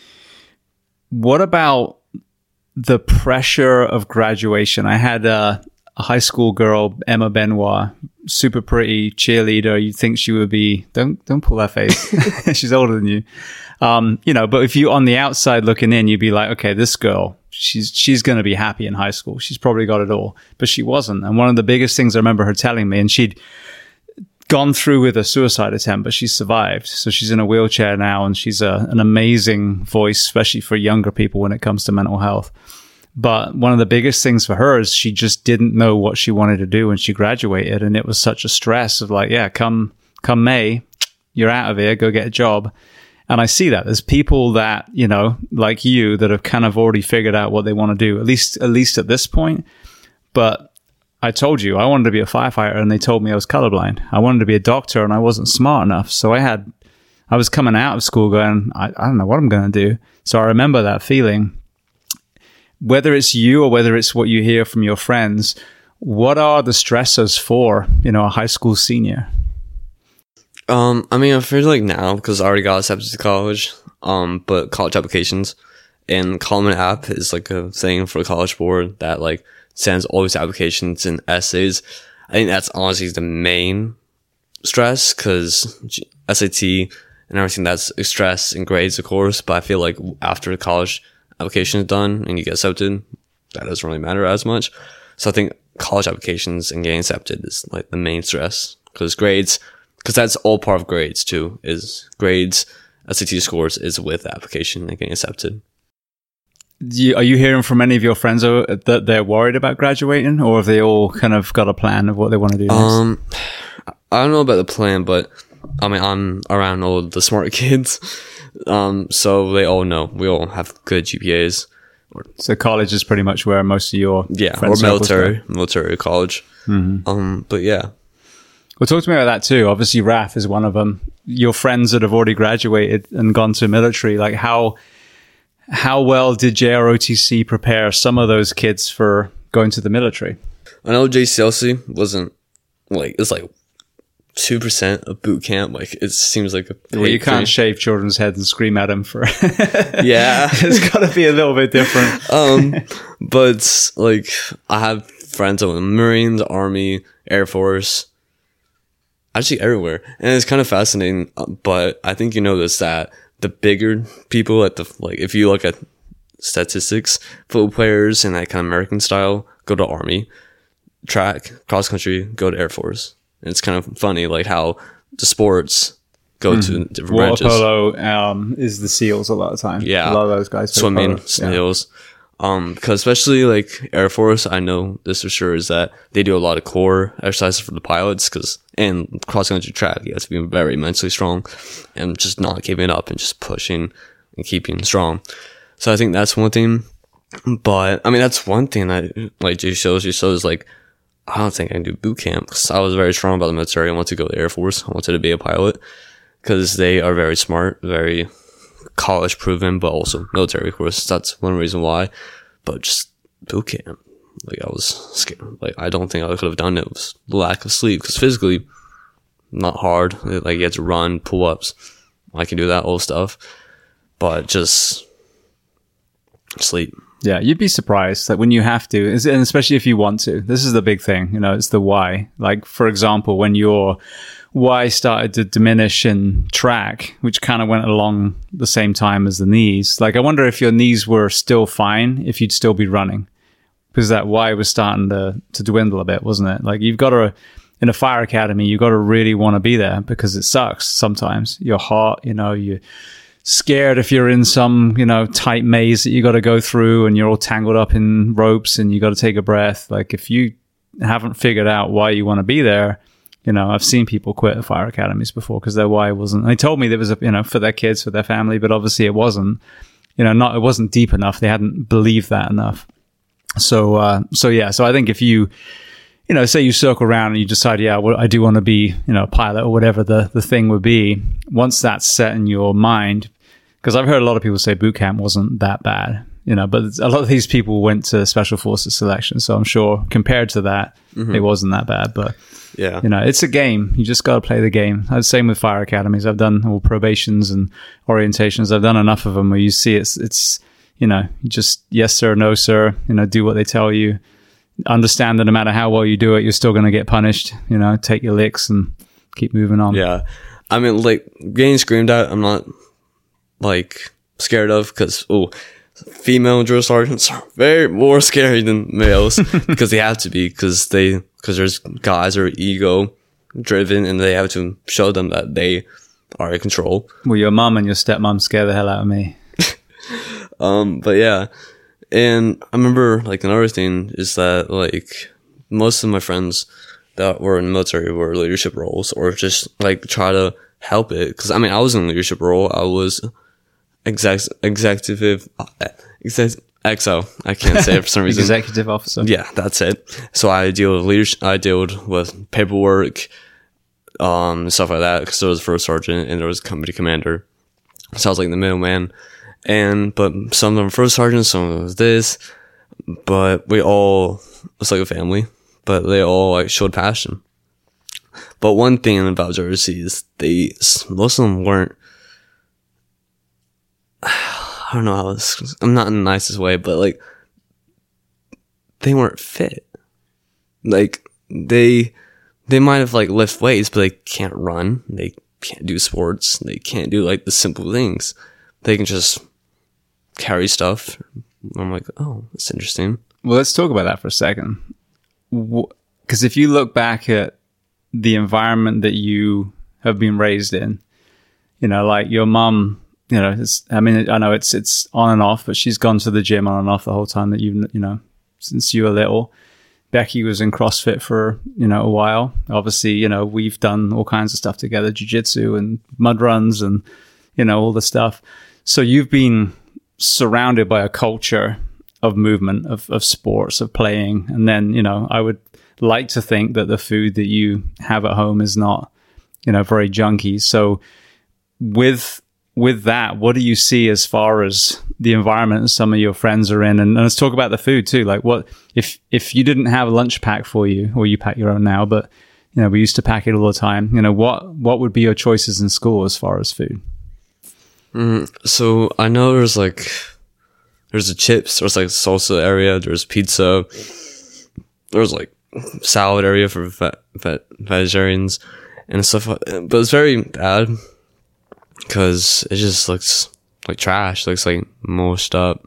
What about the pressure of graduation? I had a, a high school girl, Emma Benoit, super pretty cheerleader. You'd think she would be, don't, don't pull that face. She's older than you. Um, you know, but if you on the outside looking in, you'd be like, okay, this girl, she's, she's going to be happy in high school. She's probably got it all, but she wasn't. And one of the biggest things I remember her telling me, and she'd gone through with a suicide attempt, but she survived. So she's in a wheelchair now, and she's a, an amazing voice, especially for younger people when it comes to mental health. But one of the biggest things for her is she just didn't know what she wanted to do when she graduated. And it was such a stress of like, yeah, come, come May, you're out of here, go get a job. And I see that there's people that, you know, like you, that have kind of already figured out what they want to do, at least, at least at this point. But I told you I wanted to be a firefighter, and they told me I was colorblind. I wanted to be a doctor, and I wasn't smart enough. So I had, I was coming out of school going, I, I don't know what I'm going to do. So I remember that feeling. Whether it's you or whether it's what you hear from your friends, what are the stressors for, you know, a high school senior? Um, I mean, I feel like now, because I already got accepted to college, um, but college applications and Common App is like a thing for the College Board that like sends all these applications and essays. I think that's honestly the main stress, because S A T and everything, that's stress and grades, of course, but I feel like after the college application is done and you get accepted, that doesn't really matter as much. So I think college applications and getting accepted is like the main stress, because grades, because that's all part of grades too, is grades, S A T scores is with the application and getting accepted. You, are you hearing from any of your friends that they're worried about graduating, or have they all kind of got a plan of what they want to do next? Um, I don't know about the plan, but I mean, I'm around all the smart kids. Um, so they all know. We all have good G P As. So college is pretty much where most of your yeah, friends or military, military college. Mm-hmm. Um, but yeah. Well, talk to me about that too. Obviously, R A F is one of them. Your friends that have already graduated and gone to military, like how how well did J R O T C prepare some of those kids for going to the military? I know J C L C wasn't like, it's like two percent of boot camp. Like, it seems like a well, you can't thing. shave children's heads and scream at them for yeah. It's got to be a little bit different. um, but like, I have friends in the Marines, Army, Air Force, actually everywhere, and it's kind of fascinating. But I think you notice that the bigger people at the, like, if you look at statistics, football players and that kind of American style go to Army, track, cross country, go to Air Force. And it's kind of funny, like how the sports go mm-hmm. to different Water branches. polo um, is the SEALs a lot of time. Yeah. A lot of those guys. Swimming, SEALs. Yeah. Um, because especially like Air Force, I know this for sure, is that they do a lot of core exercises for the pilots, because, and cross country track, you have to be very mentally strong and just not giving up and just pushing and keeping strong. So I think that's one thing. But I mean, that's one thing that like J shows you shows like, I don't think I can do boot camp, because I was very strong about the military. I wanted to go to the Air Force. I wanted to be a pilot because they are very smart, very college proven, but also military, of course. That's one reason why. But just boot camp, like I was scared. Like I don't think I could have done it. It was the lack of sleep, because physically, not hard. Like you had to run, pull ups. I can do that old stuff, but just sleep. Yeah, you'd be surprised that when you have to, and especially if you want to. This is the big thing, you know, it's the why. Like, for example, when your why started to diminish in track, which kind of went along the same time as the knees. Like, I wonder if your knees were still fine, if you'd still be running, because that why was starting to, to dwindle a bit, wasn't it? Like, you've got to, in a fire academy, you've got to really want to be there, because it sucks sometimes. You're hot, you know, you scared if you're in some, you know, tight maze that you got to go through, and you're all tangled up in ropes and you got to take a breath. Like, if you haven't figured out why you want to be there, you know, I've seen people quit fire academies before because their why wasn't, they told me that it was, a, you know, for their kids, for their family, but obviously it wasn't, you know, not, it wasn't deep enough. They hadn't believed that enough. So, uh, so yeah, so I think if you, you know, say you circle around and you decide, yeah, well, I do want to be, you know, a pilot or whatever the, the thing would be, once that's set in your mind, because I've heard a lot of people say boot camp wasn't that bad, you know, but a lot of these people went to special forces selection. So I'm sure compared to that, mm-hmm. it wasn't that bad. But, yeah, you know, it's a game. You just got to play the game. The same with fire academies. I've done all probations and orientations. I've done enough of them where you see it's, it's, you know, just yes, sir, no, sir, you know, do what they tell you. Understand that no matter how well you do it, you're still going to get punished, you know, take your licks and keep moving on. Yeah. I mean, like, getting screamed at, I'm not, like, scared of, because, oh, female drill sergeants are very more scary than males, because they have to be, because they, because there's guys who are ego driven, and they have to show them that they are in control. Well, your mum and your stepmom scare the hell out of me. um, but yeah. And I remember, like, another thing is that, like, most of my friends that were in the military were leadership roles, or just, like, try to help it. Because, I mean, I was in a leadership role. I was exec- executive, exec- X O. I can't say it for some reason. Executive officer. Yeah, that's it. So I deal with leadership, I dealt with paperwork, um, stuff like that, because there was a first sergeant and there was a company commander. So I was, like, the middleman. And, but some of them were first sergeants, some of them was this, but we all, it's like a family, but they all like showed passion. But one thing about Jersey is they, most of them weren't, I don't know how this, I'm not in the nicest way, but like, they weren't fit. Like, they, they might have like lift weights, but they can't run, they can't do sports, they can't do like the simple things. They can just carry stuff. I'm like, oh, that's interesting. Well, let's talk about that for a second. Because if you look back at the environment that you have been raised in, you know, like your mom, you know, it's, I mean, I know it's it's on and off, but she's gone to the gym on and off the whole time that you've, you know, since you were little. Becky was in CrossFit for, you know, a while. Obviously, you know, we've done all kinds of stuff together, jiu-jitsu and mud runs and, you know, all the stuff. So you've been surrounded by a culture of movement, of, of sports, of playing. And then, you know, I would like to think that the food that you have at home is not, you know, very junky. So with with that, what do you see as far as the environment some of your friends are in? And, and let's talk about the food too. Like, what if if you didn't have a lunch pack for you, or you pack your own now, but, you know, we used to pack it all the time. You know, what what would be your choices in school as far as food? Mm, so I know there's like, there's the chips, there's like salsa area, there's pizza, there's like salad area for ve- ve- vegetarians and stuff like that. But it's very bad because it just looks like trash, looks like mushed up.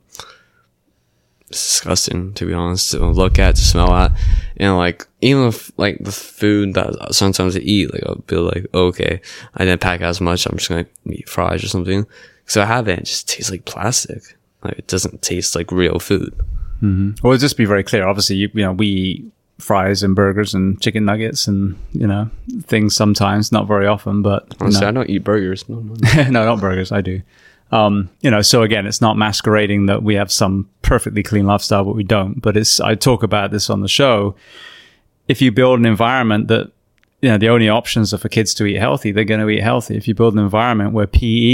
It's disgusting, to be honest, to look at, to smell at. And like, even if like the food that sometimes I eat, like I'll be like, oh, okay, I didn't pack as much, I'm just gonna eat fries or something. So I have it, it just tastes like plastic. Like, it doesn't taste like real food. Mm-hmm. Well, just be very clear. Obviously, you, you know, we eat fries and burgers and chicken nuggets and, you know, things sometimes, not very often, but Honestly, know. I don't eat burgers. No, no, no. No, not burgers. I do. Um, you know, so again, it's not masquerading that we have some perfectly clean lifestyle, but we don't. But it's, I talk about this on the show. If you build an environment that, you know, the only options are for kids to eat healthy, they're going to eat healthy. If you build an environment where P E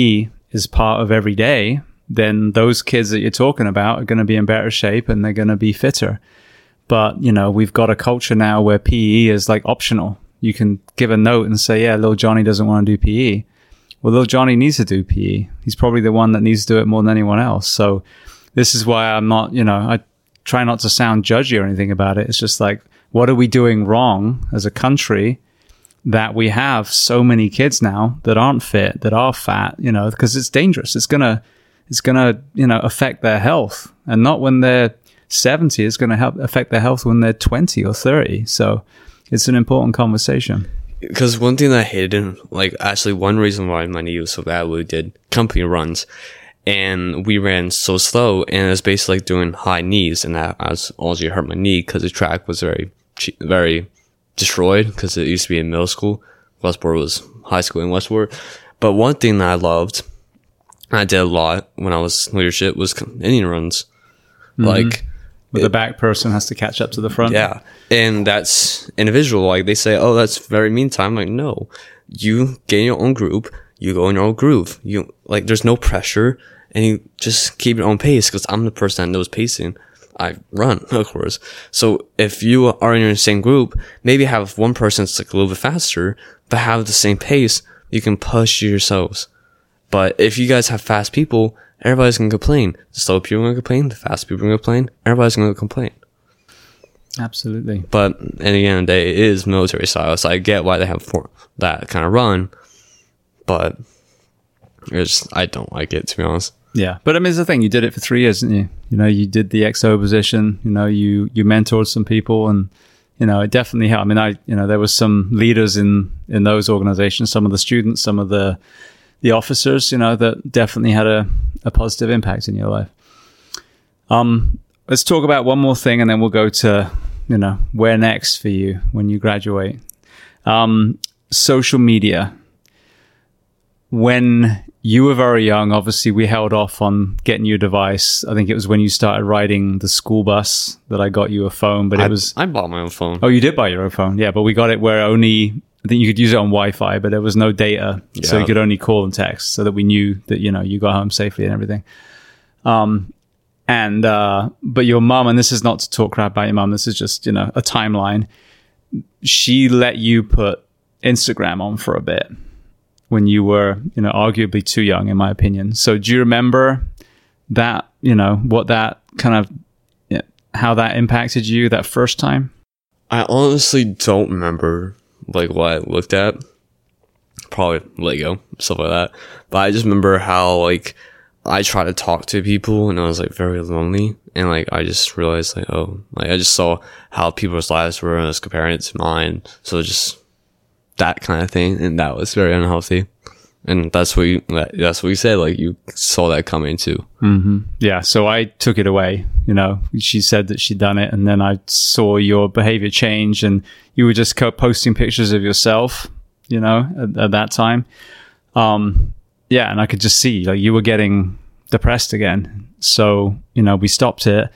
is part of every day, then those kids that you're talking about are going to be in better shape and they're going to be fitter. But, you know, we've got a culture now where P E is like optional. You can give a note and say, yeah, little Johnny doesn't want to do P E. Well, little Johnny needs to do P E. He's probably the one that needs to do it more than anyone else. So this is why I'm not, you know, I try not to sound judgy or anything about it. It's just like, what are we doing wrong as a country that we have so many kids now that aren't fit, that are fat, you know, because it's dangerous. It's going to, it's going to, you know, affect their health, and not when they're seventy. It's going to help affect their health when they're twenty or thirty. So it's an important conversation. Because one thing that I hated, like actually one reason why my knee was so bad, we did company runs and we ran so slow, and it was basically like doing high knees, and that I was also hurt my knee because the track was very, very destroyed because it used to be in middle school. Westport was high school in Westport. But one thing that I loved, and I did a lot when I was leadership, was Indian runs. Mm-hmm. Like, but the back person has to catch up to the front. Yeah. And that's individual. Like, they say, oh, that's very mean time. I'm like, no. You get in your own group. You go in your own groove. You, like, there's no pressure. And you just keep your own pace, because I'm the person that knows pacing. I run, of course. So if you are in your same group, maybe have one person that's like a little bit faster, but have the same pace. You can push yourselves. But if you guys have fast people, everybody's going to complain. The slow people are going to complain. The fast people are going to complain. Everybody's going to complain. Absolutely. But at the end of the day, it is military style, so I get why they have for that kind of run. But it's, I don't like it, to be honest. Yeah. But I mean, it's the thing. You did it for three years, didn't you? You know, you did the X O position. You know, you, you mentored some people, and, you know, it definitely helped. I mean, I, you know, there was some leaders in, in those organizations, some of the students, some of the, the officers, you know, that definitely had a, a positive impact in your life. Um, let's talk about one more thing, and then we'll go to, you know, where next for you when you graduate. Um, social media. When you were very young, obviously we held off on getting you a device. I think it was when you started riding the school bus that I got you a phone, but I, it was... I bought my own phone. Oh, you did buy your own phone? Yeah, but we got it where only... I think you could use it on Wi-Fi, but there was no data. Yeah. So you could only call and text, so that we knew that, you know, you got home safely and everything. Um, and, uh, but your mum, and this is not to talk crap about your mum, this is just, you know, a timeline. She let you put Instagram on for a bit when you were, you know, arguably too young, in my opinion. So do you remember that, you know, what that kind of, you know, how that impacted you that first time? I honestly don't remember like what I looked at. Probably Lego, stuff like that. But I just remember how like I tried to talk to people and I was like very lonely, and like I just realized like, oh, like I just saw how people's lives were and I was comparing it to mine. So just that kind of thing, and that was very unhealthy. And that's what you that's what you said, like you saw that coming too. Mm-hmm. Yeah, so I took it away. You know, she said that she'd done it, and then I saw your behavior change, and you were just posting pictures of yourself, you know, at, at that time. Um, yeah, and I could just see like you were getting depressed again. So, you know, we stopped it.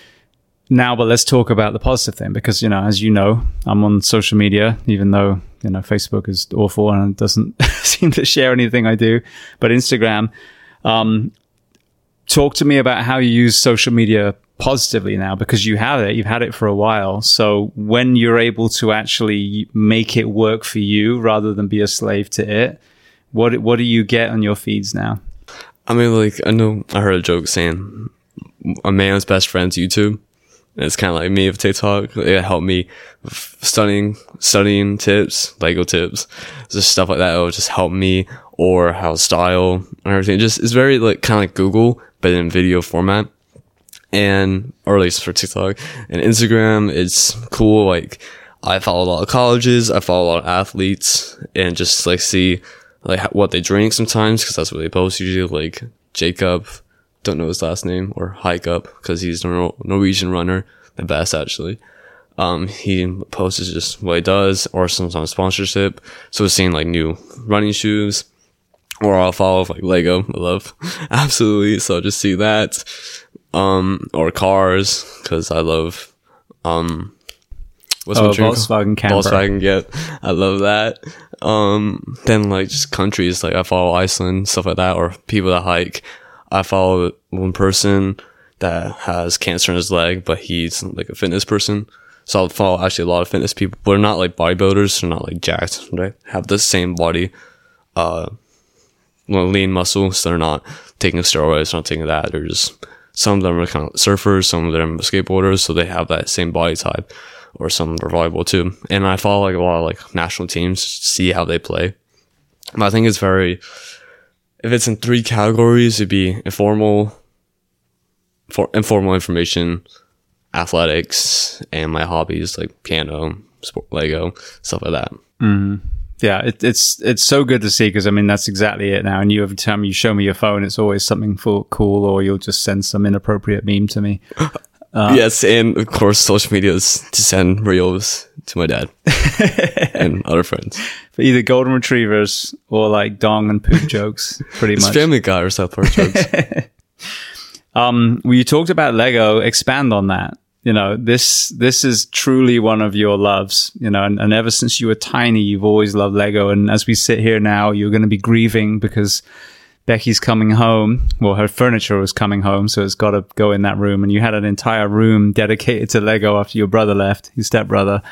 Now, but let's talk about the positive thing, because, you know, as you know, I'm on social media, even though, you know, Facebook is awful and it doesn't seem to share anything I do. But Instagram, um, talk to me about how you use social media positively now, because you have it, you've had it for a while. So when you're able to actually make it work for you rather than be a slave to it, what what do you get on your feeds now? I mean, like, I know I heard a joke saying a man's best friend's YouTube. And it's kind of like me with TikTok. It helped me studying, studying tips, Lego tips, just stuff like that. It would just help me, or how style and everything. Just, it's very like kind of like Google, but in video format. And, or at least for TikTok and Instagram, it's cool. Like, I follow a lot of colleges, I follow a lot of athletes, and just like see like what they drink sometimes, because that's what they post usually. Like Jacob, don't know his last name, or Hike Up, because he's a Nor- Norwegian runner, the best actually. Um, he posts just what he does, or sometimes sponsorship. So seeing like new running shoes, or I'll follow like Lego, I love absolutely. So just see that, um, or cars, because I love um, what's oh, my dream Volkswagen called? camper. Volkswagen, yeah, I love that. Um, then like just countries, like I follow Iceland, stuff like that, or people that hike. I follow one person that has cancer in his leg, but he's like a fitness person. So I'll follow actually a lot of fitness people, but they're not like bodybuilders, they're not like jacked, right? Have the same body, uh, lean muscle, so they're not taking steroids, not taking that. They're just, some of them are kind of surfers, some of them are skateboarders, so they have that same body type, or some are volleyball too. And I follow like a lot of like national teams, see how they play. But I think it's very, if it's in three categories, it'd be informal, for informal information, athletics, and my hobbies like piano, sport, Lego, stuff like that. Mm-hmm. Yeah, it, it's it's so good to see, because I mean that's exactly it now. And you, every time you show me your phone, it's always something for cool, or you'll just send some inappropriate meme to me. Uh, yes, and of course, social media is to send reels to my dad and other friends. For either golden retrievers or like dong and poop jokes, pretty it's much. Family Guy or South Park jokes. um, well, you talked about Lego. Expand on that. You know, this this is truly one of your loves. You know, and, and ever since you were tiny, you've always loved Lego. And as we sit here now, you're going to be grieving because Becky's coming home. Well, her furniture was coming home, so it's got to go in that room. And you had an entire room dedicated to Lego after your brother left, your stepbrother.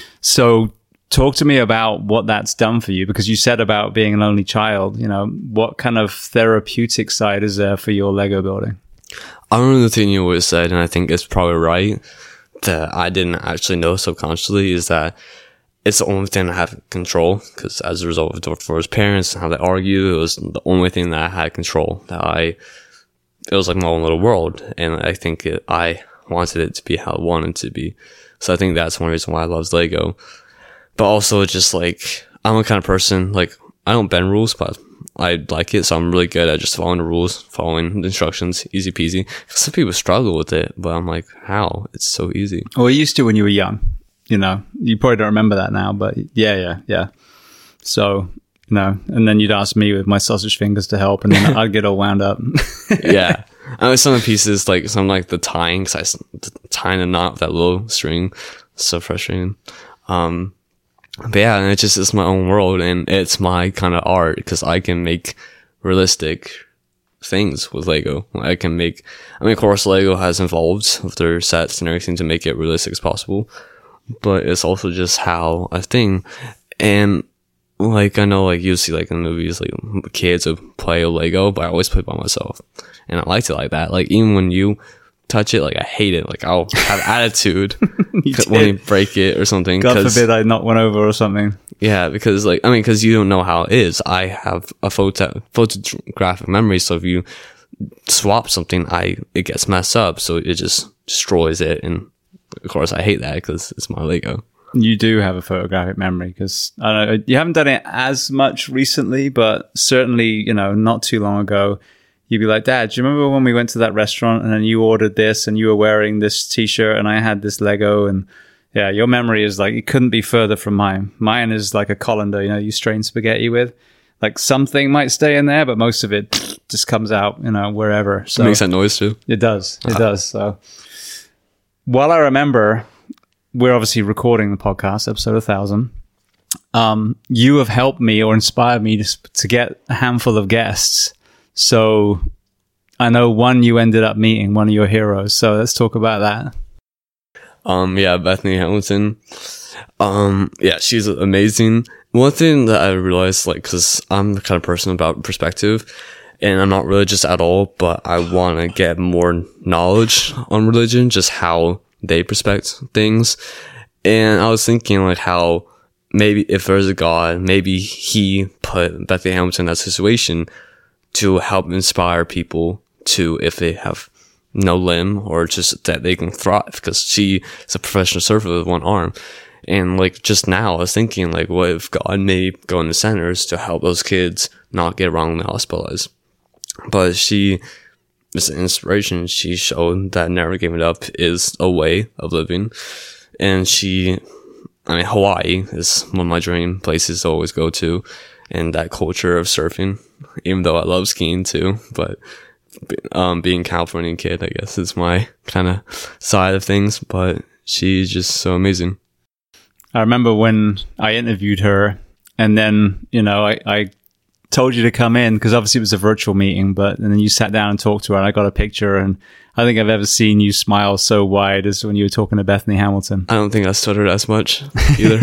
So talk to me about what that's done for you, because you said about being an only child. You know, what kind of therapeutic side is there for your Lego building? I remember the thing you always said, and I think it's probably right, that I didn't actually know subconsciously, is that it's the only thing I have control, because as a result of divorced parents and how they argue, it was the only thing that I had control. That I, it was like my own little world, and I think it, I wanted it to be how I wanted it to be. So I think that's one reason why I love Lego. But also just like, I'm a kind of person, like, I don't bend rules, but I like it, so I'm really good at just following the rules, following the instructions, easy peasy. Some people struggle with it, but I'm like, how? It's so easy. Well, you used to when you were young. You know, you probably don't remember that now, but yeah, yeah, yeah. So, you know, and then you'd ask me with my sausage fingers to help, and then I'd get all wound up. Yeah. I mean, some of the pieces, like some like the tying, because I tying a knot with that little string, so frustrating. Um, but yeah, and it just is my own world, and it's my kind of art, because I can make realistic things with Lego. I can make, I mean, of course, Lego has evolved with their sets and everything to make it realistic as possible. But it's also just how a thing. And like, I know like you see like in movies, like kids would play a Lego, but I always play by myself. And I liked it like that. Like even when you touch it, like I hate it. Like I'll have attitude you when you break it or something. God forbid I knock one over or something. Yeah, because like, I mean, because you don't know how it is. I have a photo photographic memory, so if you swap something, I it gets messed up, so it just destroys it. And of course, I hate that because it's my Lego. You do have a photographic memory, because I don't know, you haven't done it as much recently, but certainly, you know, not too long ago, you'd be like, Dad, do you remember when we went to that restaurant and then you ordered this and you were wearing this t-shirt and I had this Lego? And yeah, your memory is like, it couldn't be further from mine. Mine is like a colander, you know, you strain spaghetti with. Like something might stay in there, but most of it just comes out, you know, wherever. So it makes that noise too. It does. It uh-huh. does. So while I remember, we're obviously recording the podcast, episode one thousand. Um, you have helped me or inspired me to, to get a handful of guests. So I know one you ended up meeting, one of your heroes. So let's talk about that. Um, yeah, Bethany Hamilton. Um, yeah, she's amazing. One thing that I realized, like, because I'm the kind of person about perspective, and I'm not religious at all, but I want to get more knowledge on religion, just how they perspect things. And I was thinking, like, how maybe if there's a God, maybe he put Bethany Hamilton in that situation to help inspire people to, if they have no limb or just that they can thrive, because she is a professional surfer with one arm. And like just now I was thinking, like, what if God may go into centers to help those kids not get wrongly hospitalized? But she is an inspiration. She showed that never giving up is a way of living. And she, I mean, Hawaii is one of my dream places to always go to, and that culture of surfing, even though I love skiing too, but um, being a Californian kid, I guess, is my kind of side of things. But she's just so amazing. I remember when I interviewed her, and then, you know, I, I told you to come in because obviously it was a virtual meeting, but and then you sat down and talked to her and I got a picture, and I think I've ever seen you smile so wide as when you were talking to Bethany Hamilton. I don't think I stuttered as much either.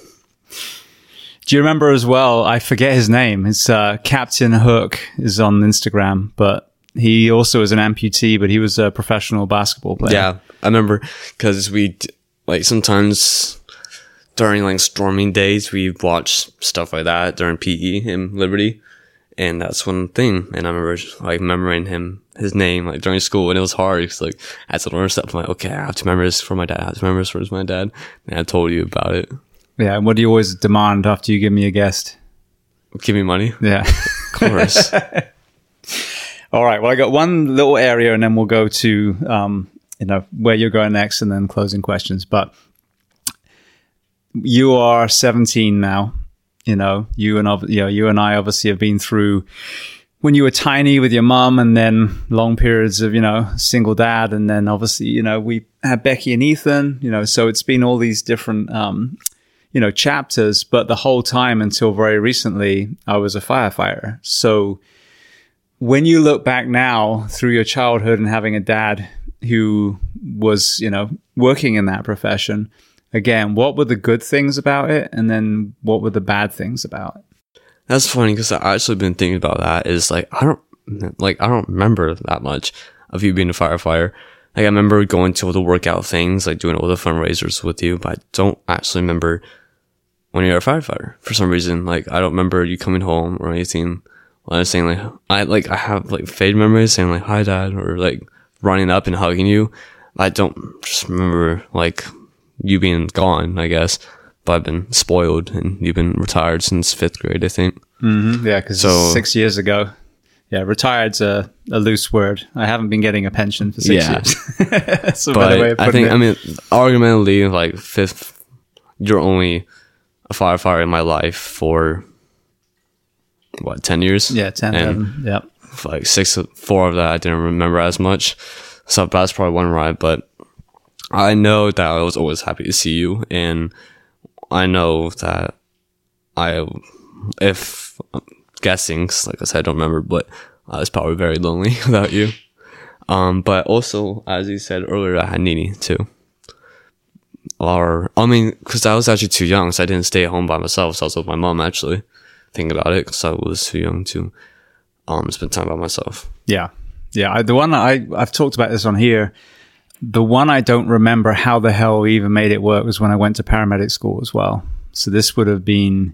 Do you remember as well, I forget his name, it's uh, Captain Hook is on Instagram, but he also is an amputee, but he was a professional basketball player. Yeah, I remember because we, like, sometimes during, like, storming days, we watch stuff like that during P E in Liberty, and that's one thing. And I remember, like, remembering him, his name, like, during school, and it was hard because, like, I had to learn stuff. I'm like, okay, I have to remember this for my dad. I have to remember this for my dad. And I told you about it. Yeah, and what do you always demand after you give me a guest? Give me money? Yeah. Of course. All right, well, I got one little area, and then we'll go to, um, you know, where you're going next, and then closing questions. But you are seventeen now. You know, you and you know, you and I obviously have been through when you were tiny with your mum, and then long periods of, you know, single dad, and then obviously, you know, we had Becky and Ethan. You know, so it's been all these different, um, you know, chapters. But the whole time until very recently, I was a firefighter. So when you look back now through your childhood and having a dad who was, you know, working in that profession, again, what were the good things about it? And then what were the bad things about it? That's funny because I actually been thinking about that. Is like, I don't, like, I don't remember that much of you being a firefighter. Like, I remember going to all the workout things, like doing all the fundraisers with you, but I don't actually remember when you're a firefighter for some reason. Like, I don't remember you coming home or anything. I was saying, like, I like I have like vague memories saying like hi dad, or like running up and hugging you. I don't just remember like you being gone, I guess. But I've been spoiled, and you've been retired since fifth grade, I think. Mm-hmm. Yeah, because so, six years ago. Yeah, retired's a, a loose word. I haven't been getting a pension for six yeah. years. That's a but better way of putting I think it. I mean argumentally, like fifth, you're only a firefighter in my life for what, ten years? Yeah, ten, and eleven, yeah. Like six, four of that I didn't remember as much. So that's probably one right. But I know that I was always happy to see you. And I know that I, if I'm guessing, 'cause like I said, I don't remember, but I was probably very lonely without you. Um, but also, as you said earlier, I had Nini too. Or, I mean, because I was actually too young, so I didn't stay at home by myself. So I was with my mom, actually. Think about it, because I was too young to um spend time by myself. Yeah, yeah. I, the one I I've talked about this on here. The one I don't remember how the hell we even made it work was when I went to paramedic school as well. So this would have been,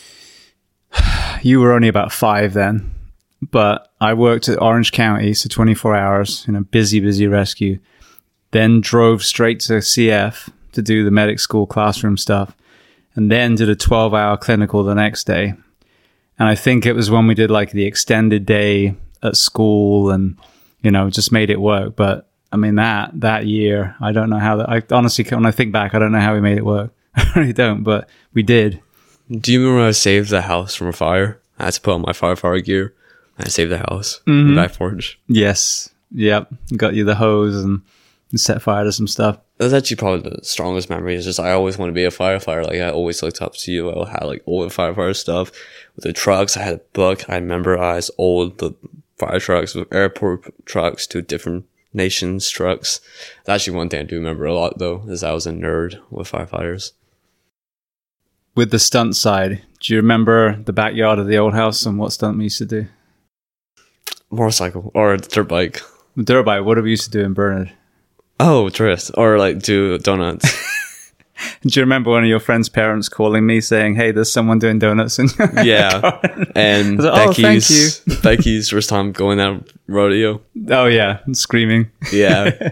you were only about five then, but I worked at Orange County, so twenty-four hours in a busy, busy rescue. Then drove straight to C F to do the medic school classroom stuff, and then did a twelve-hour clinical the next day. And I think it was when we did like the extended day at school and, you know, just made it work. But I mean, that, that year, I don't know how that, I honestly, when I think back, I don't know how we made it work. I really don't, but we did. Do you remember when I saved the house from a fire? I had to put on my firefighter gear. I saved the house Mm-hmm. in Back Forge. Yes. Yep. Got you the hose and set fire to some stuff. That's actually probably the strongest memory. Is just I always want to be a firefighter. Like, I always looked up to you. I had like all the firefighter stuff with the trucks. I had a book. I memorized all the fire trucks, with airport trucks to different nations trucks. That's actually one thing I do remember a lot, though, is I was a nerd with firefighters. With the stunt side, do you remember the backyard of the old house and what stunt we used to do? Motorcycle or dirt bike. The dirt bike, what did we used to do in Bernard? Oh, drift. Or like do donuts. Do you remember one of your friend's parents calling me saying, hey, there's someone doing donuts in your Yeah. car? And like, oh, Becky's thank you. Becky's first time going out rodeo. Oh, yeah. And screaming. Yeah.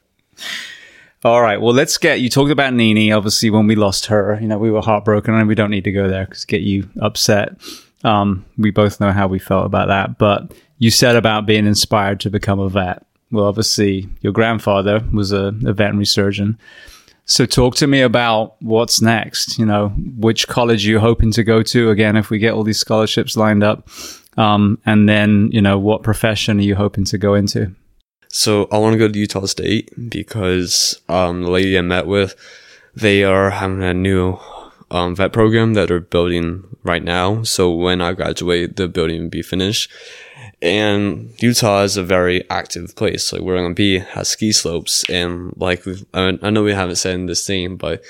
All right. Well, let's get, you talked about Nini, obviously, when we lost her. You know, we were heartbroken, and we don't need to go there because get you upset. Um, we both know how we felt about that. But you said about being inspired to become a vet. Well, obviously, your grandfather was a, a veterinary surgeon. So talk to me about what's next. You know, which college you're hoping to go to, again, if we get all these scholarships lined up. Um, and then, you know, what profession are you hoping to go into? So I want to go to Utah State because um, the lady I met with, they are having a new um, vet program that they're building right now. So when I graduate, the building will be finished. And Utah is a very active place. Like where I'm gonna be has ski slopes, and like we've, I, I know we haven't said in this thing, but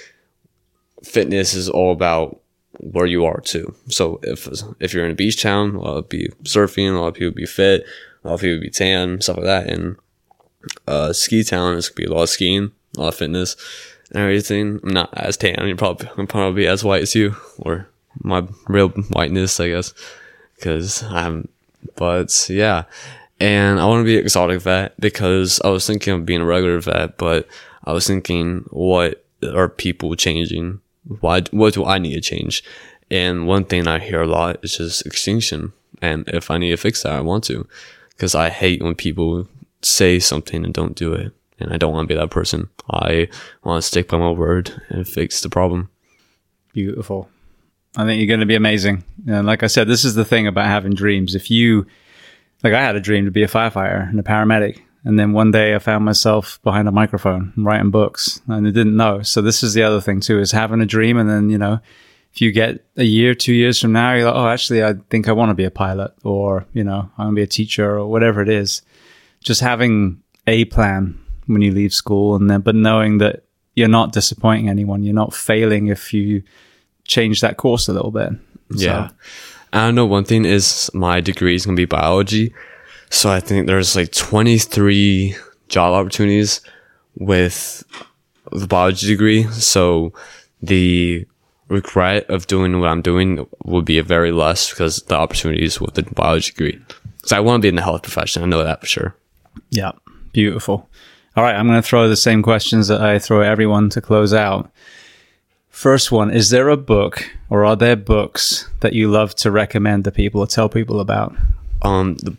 fitness is all about where you are too. So if if you're in a beach town, a lot of people be surfing, a lot of people be fit, a lot of people be tan, stuff like that. And uh, ski town is gonna be a lot of skiing, a lot of fitness, and everything. I'm not as tan. You're probably I'm probably as white as you, or my real whiteness, I guess, because I'm. But yeah, and I want to be an exotic vet because I was thinking of being a regular vet, but I was thinking, what are people changing? Why? What do I need to change? And one thing I hear a lot is just extinction. And if I need to fix that, I want to, because I hate when people say something and don't do it. And I don't want to be that person. I want to stick by my word and fix the problem. Beautiful. I think you're going to be amazing. And like I said, this is the thing about having dreams. If you, like I had a dream to be a firefighter and a paramedic. And then one day I found myself behind a microphone writing books and I didn't know. So this is the other thing too, is having a dream. And then, you know, if you get a year, two years from now, you're like, oh, actually, I think I want to be a pilot, or, you know, I want to be a teacher, or whatever it is. Just having a plan when you leave school, and then, but knowing that you're not disappointing anyone. You're not failing if you change that course a little bit. Yeah. So. I know one thing is my degree is going to be biology. So I think there's like twenty-three job opportunities with the biology degree. So the regret of doing what I'm doing would be very less because the opportunities with the biology degree. So I want to be in the health profession. I know that for sure. Yeah. Beautiful. All right. I'm going to throw the same questions that I throw at everyone to close out. First one, is there a book or are there books that you love to recommend to people or tell people about? Um, the,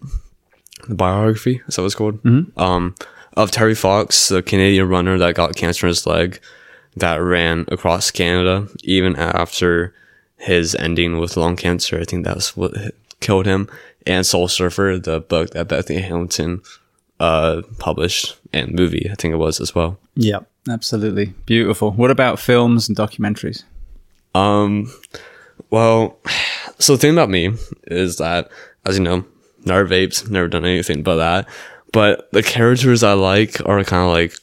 the biography, is that what it's called? Mm-hmm. Um, of Terry Fox, the Canadian runner that got cancer in his leg, that ran across Canada, even after his ending with lung cancer. I think that's what killed him. And Soul Surfer, the book that Bethany Hamilton uh, published, and movie, I think it was as well. Yeah. Absolutely. Beautiful. What about films and documentaries? Um, well, so the thing about me is that, as you know, never vapes, never done anything but that. But the characters I like are kind of like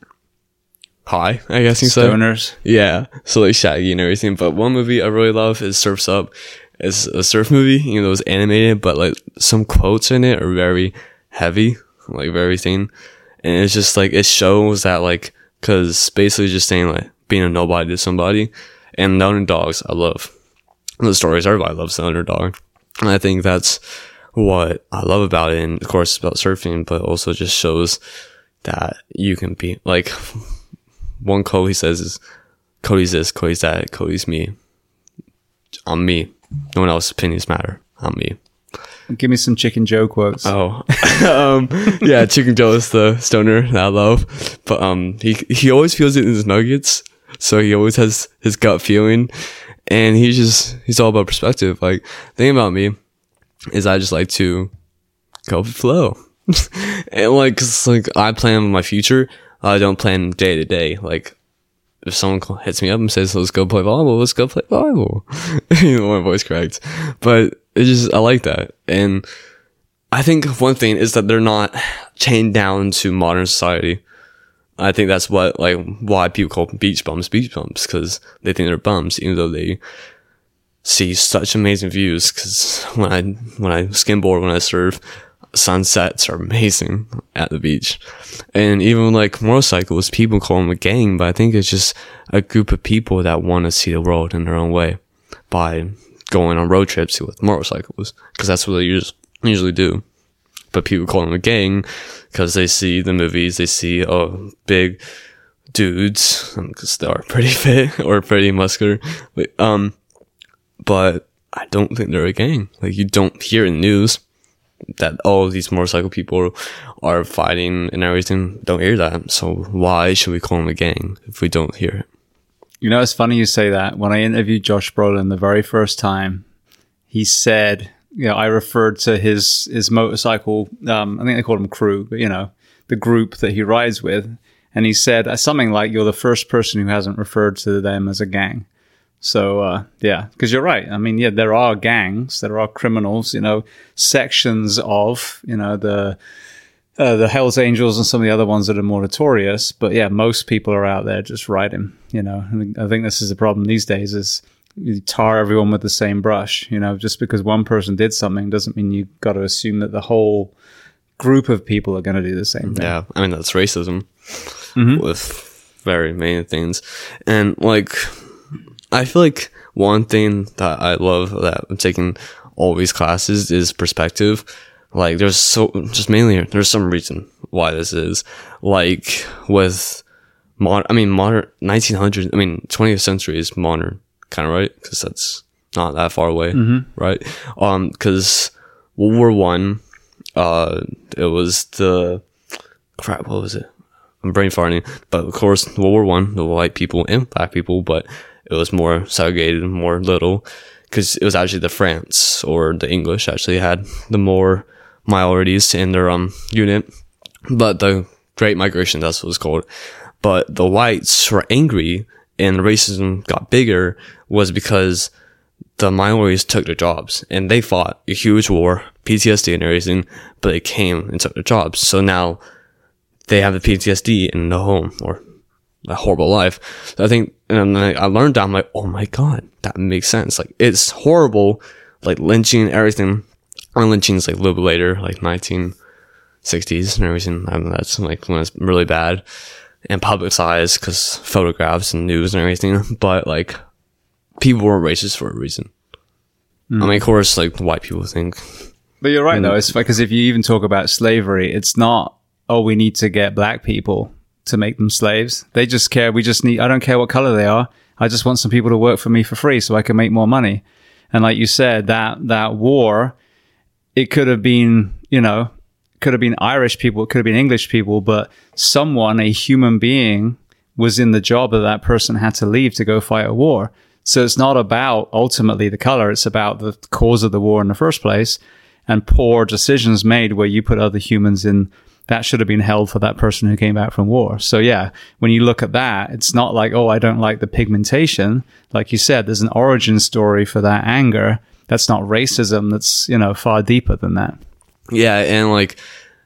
high, I guess you say. Stoners. Yeah. So like Shaggy and everything. But one movie I really love is Surf's Up. It's a surf movie, you know, it was animated, but like some quotes in it are very heavy, like very thin. And it's just like, it shows that like, because basically just saying like being a nobody to somebody. And the underdogs I love. The stories, everybody loves the underdog. And I think that's what I love about it. And of course about surfing, but also just shows that you can be like, one quote he says is, Cody's this, Cody's that, Cody's me. I'm me. No one else's opinions matter. I'm me. Give me some Chicken Joe quotes. Oh, um, yeah, Chicken Joe is the stoner that I love, but um, he he always feels it in his nuggets, so he always has his gut feeling, and he's just he's all about perspective. Like, the thing about me is I just like to go with the flow, and like, cause like I plan my future, I don't plan day to day. Like, if someone hits me up and says, "Let's go play volleyball," let's go play volleyball. You know, my voice cracked, but. It's just, I like that. And I think one thing is that they're not chained down to modern society. I think that's what, like, why people call beach bums beach bums, because they think they're bums, even though they see such amazing views. Because when I, when I skimboard, when I surf, sunsets are amazing at the beach. And even like motorcycles, people call them a gang, but I think it's just a group of people that want to see the world in their own way by going on road trips with motorcycles, because that's what they usually usually do. But people call them a gang because they see the movies, they see oh big dudes because they are pretty fit or pretty muscular. But, um, but I don't think they're a gang. Like, you don't hear in the news that all these motorcycle people are fighting and everything. Don't hear that. So why should we call them a gang if we don't hear it? You know, it's funny you say that. When I interviewed Josh Brolin the very first time, he said, you know, I referred to his his motorcycle, um, I think they call him crew, but, you know, the group that he rides with. And he said something like, you're the first person who hasn't referred to them as a gang. So, uh, yeah, because you're right. I mean, yeah, there are gangs, there are criminals, you know, sections of, you know, the uh, the Hells Angels and some of the other ones that are more notorious. But yeah, most people are out there just riding, you know. And I think this is the problem these days is you tar everyone with the same brush. You know, just because one person did something doesn't mean you got to assume that the whole group of people are going to do the same thing. Yeah, I mean, that's racism mm-hmm. with very many things. And like... I feel like one thing that I love that I'm taking all these classes is perspective. Like, there's so, just mainly, there's some reason why this is. Like, with modern, I mean, modern, nineteen hundreds, I mean, twentieth century is modern, kind of, right? Because that's not that far away, mm-hmm. right? Um, because World War One, uh, it was the, crap, what was it? I'm brain farting. But of course, World War One, the white people and black people, but it was more segregated, more little, because it was actually the France or the English actually had the more minorities in their um unit. But the Great Migration, that's what it's called. But the whites were angry and racism got bigger was because the minorities took their jobs and they fought a huge war, P T S D and everything, but they came and took their jobs. So now they have the P T S D in the home or a horrible life. So I think, and I learned that, I'm like, oh my god, that makes sense. Like, it's horrible, like lynching and everything. And lynching is like a little bit later, like nineteen sixties and everything. I mean, that's like when it's really bad and publicized because photographs and news and everything. But like, people were racist for a reason. Mm. I mean, of course, like white people think. But you're right, mm. though. It's because if you even talk about slavery, it's not, oh, we need to get black people to make them slaves. They just care. We just need, I don't care what color they are. I just want some people to work for me for free so I can make more money. And like you said, that, that war, it could have been, you know, could have been Irish people, it could have been English people, but someone, a human being, was in the job that that person had to leave to go fight a war. So it's not about ultimately the color. It's about the cause of the war in the first place and poor decisions made where you put other humans in. That should have been held for that person who came back from war. So yeah, when you look at that, it's not like, oh, I don't like the pigmentation. Like you said, there's an origin story for that anger. That's not racism. That's, you know, far deeper than that. Yeah, and like,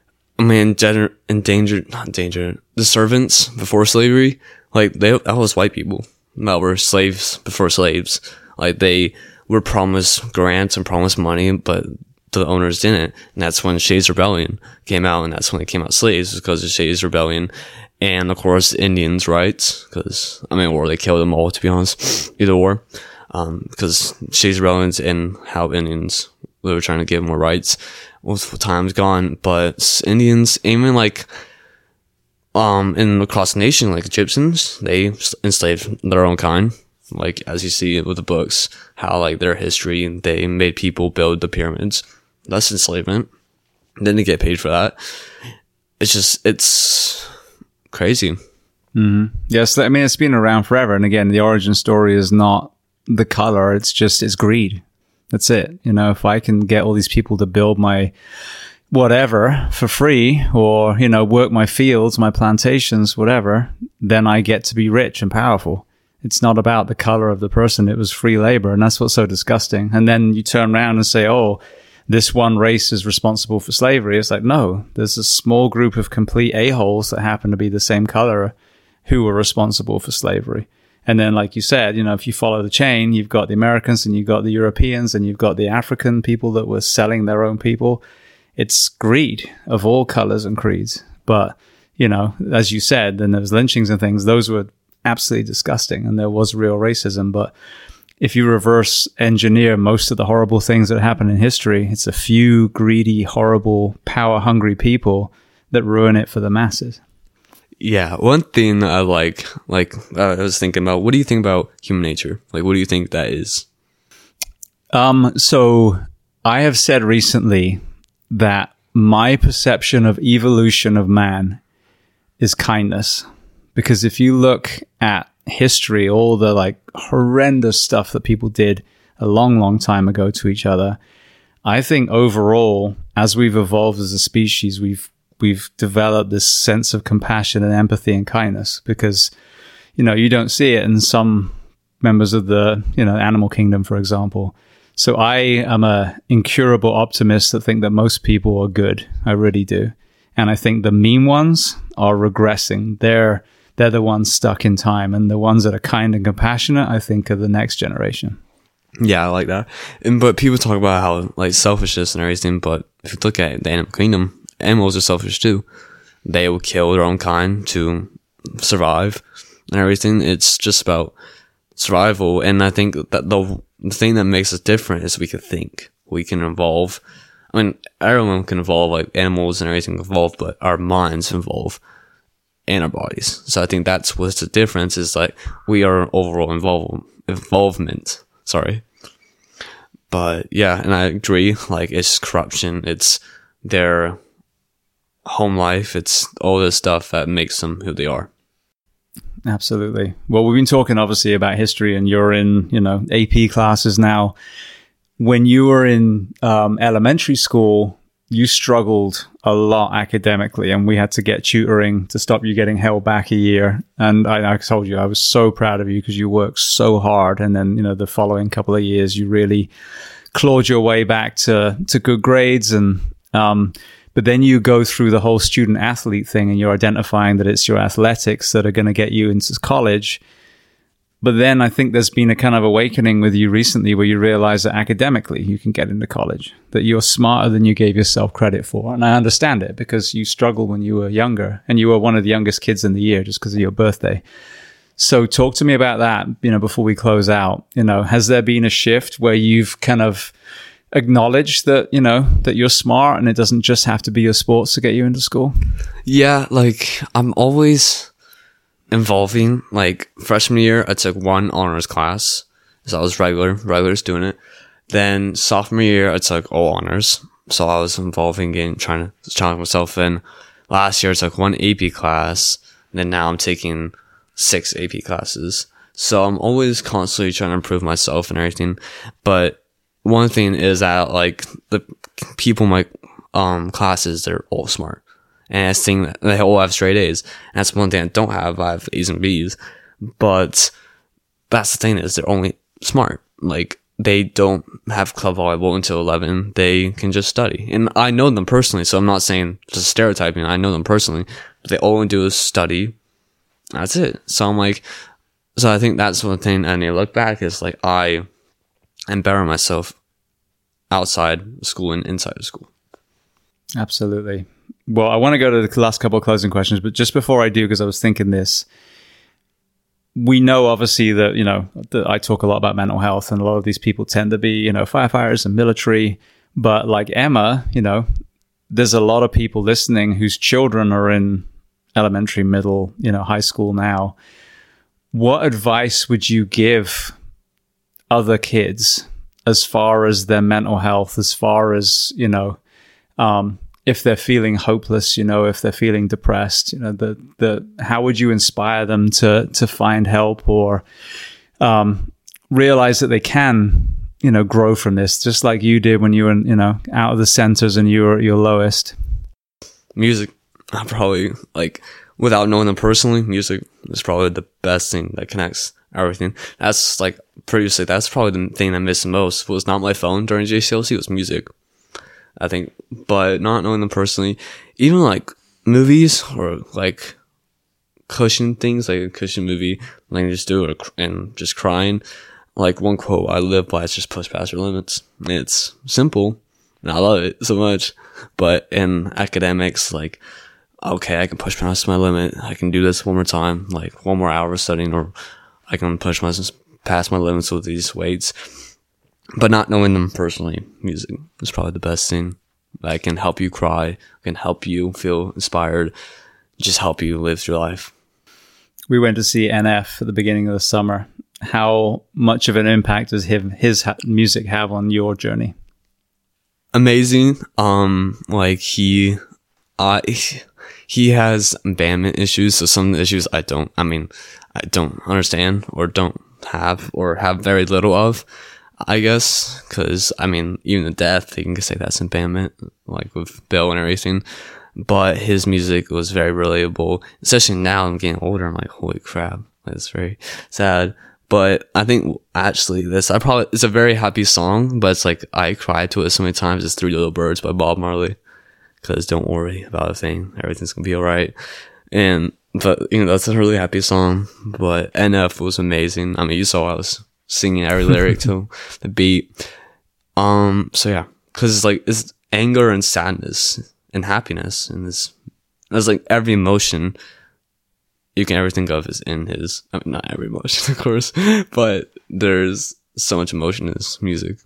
I mean, gender, endangered, not endangered, the servants before slavery, like, they, that was white people that were slaves before slaves. Like, they were promised grants and promised money, but the owners didn't. And that's when Shays' Rebellion came out, and that's when it came out slaves, because of Shays' Rebellion. And of course, Indians' rights, because, I mean, or they killed them all, to be honest, either or. Um, because Shays' Rebellions and how Indians, they were trying to give more rights. Multiple times gone, but Indians, even like, um, in across the nation, like Egyptians, they enslaved their own kind. Like, as you see with the books, how like their history, they made people build the pyramids. That's enslavement. Then they get paid for that. It's just, it's crazy. Mm-hmm. Yes, I mean, it's been around forever. And again, the origin story is not the color. It's just, it's greed. That's it. You know, if I can get all these people to build my whatever for free, or, you know, work my fields, my plantations, whatever, then I get to be rich and powerful. It's not about the color of the person. It was free labor. And that's what's so disgusting. And then you turn around and say, oh, this one race is responsible for slavery. It's like, no, there's a small group of complete a-holes that happen to be the same color who were responsible for slavery. And then, like you said, you know, if you follow the chain, you've got the Americans and you've got the Europeans and you've got the African people that were selling their own people. It's greed of all colors and creeds. But, you know, as you said, then there was lynchings and things. Those were absolutely disgusting, and there was real racism. But if you reverse engineer most of the horrible things that happen in history, it's a few greedy, horrible, power-hungry people that ruin it for the masses. Yeah, one thing I like, like uh, I was thinking about, what do you think about human nature? Like, what do you think that is? Um, so I have said recently that my perception of evolution of man is kindness. Because if you look at history, all the like horrendous stuff that people did a long, long time ago to each other, I think overall, as we've evolved as a species, we've we've developed this sense of compassion and empathy and kindness, because, you know, you don't see it in some members of the, you know, animal kingdom, for example. So I am a incurable optimist that think that most people are good. I really do. And I think the mean ones are regressing. They're they're the ones stuck in time. And the ones that are kind and compassionate, I think, are the next generation. Yeah, I like that. And but people talk about how like selfishness and everything, but if you look at the animal kingdom, animals are selfish too. They will kill their own kind to survive and everything. It's just about survival. And I think that the, the thing that makes us different is we can think. We can evolve. I mean, everyone can evolve, like animals and everything evolve, but our minds evolve and our bodies. So I think that's what's the difference is like we are overall involve, involvement. Sorry. But yeah, and I agree, like it's corruption, it's their home life, it's all this stuff that makes them who they are. Absolutely. Well, we've been talking obviously about history, and you're in, you know, A P classes now. When you were in um, elementary school, you struggled a lot academically, and we had to get tutoring to stop you getting held back a year. And I, I told you, I was so proud of you because you worked so hard. And then, you know, the following couple of years, you really clawed your way back to, to good grades. And, um, but then you go through the whole student athlete thing, and you're identifying that it's your athletics that are going to get you into college. But then I think there's been a kind of awakening with you recently where you realize that academically you can get into college, that you're smarter than you gave yourself credit for. And I understand it because you struggled when you were younger, and you were one of the youngest kids in the year just because of your birthday. So talk to me about that, you know, before we close out. You know, has there been a shift where you've kind of acknowledged that, you know, that you're smart and it doesn't just have to be your sports to get you into school? Yeah, like I'm always involving. Like freshman year, I took one honors class, so I was regular, regulars doing it. Then sophomore year, I took all honors, so I was involving in trying to challenge myself. In last year, I took one A P class, and then now I'm taking six A P classes. So I'm always constantly trying to improve myself and everything. But one thing is that like the people in my um classes, they're all smart. And I think they all have straight A's. And that's one thing I don't have. I have A's and B's. But that's the thing is they're only smart. Like they don't have club volleyball until eleven. They can just study. And I know them personally, so I'm not saying just stereotyping. I know them personally. But they all do is study. That's it. So I'm like, so I think that's one thing I need to look back is like I am better myself outside school and inside of school. Absolutely. Well, I want to go to the last couple of closing questions, but just before I do, because I was thinking this, we know obviously that, you know, that I talk a lot about mental health, and a lot of these people tend to be, you know, firefighters and military, but like Emma, you know, there's a lot of people listening whose children are in elementary, middle, you know, high school now. What advice would you give other kids as far as their mental health, as far as, you know, um, if they're feeling hopeless, you know, if they're feeling depressed, you know, the, the, how would you inspire them to, to find help or, um, realize that they can, you know, grow from this, just like you did when you were, you know, out of the centers and you were at your lowest? Music. I probably, like, without knowing them personally, music is probably the best thing that connects everything. That's, like, previously, that's probably the thing I missed the most. Was not my phone during J C L C, it was music. I think, but not knowing them personally, even like movies or like cushion things, like a cushion movie, like just do it and just crying. Like one quote I live by is just push past your limits. It's simple and I love it so much. But in academics, like, okay, I can push past my limit. I can do this one more time, like one more hour of studying, or I can push my, past my limits with these weights. But not knowing them personally, music is probably the best thing that can help you cry, can help you feel inspired, just help you live through life. We went to see N F at the beginning of the summer. How much of an impact does him, his ha- music have on your journey? Amazing. Um, like he, uh, he has abandonment issues. So some issues I don't, I mean, I don't understand or don't have or have very little of. I guess, because, I mean, even the death, you can say that's abandonment, like with Bill and everything. But his music was very relatable, especially now I'm getting older. I'm like, holy crap, that's very sad. But I think actually this, I probably, it's a very happy song, but it's like, I cried to it so many times. It's Three Little Birds by Bob Marley. Cause don't worry about a thing. Everything's gonna be alright. And, but, you know, that's a really happy song. But N F was amazing. I mean, you saw I was singing every lyric to the beat. Um, so yeah. Cause it's like, it's anger and sadness and happiness. And it's, it's like every emotion you can ever think of is in his, I mean, not every emotion, of course, but there's so much emotion in his music.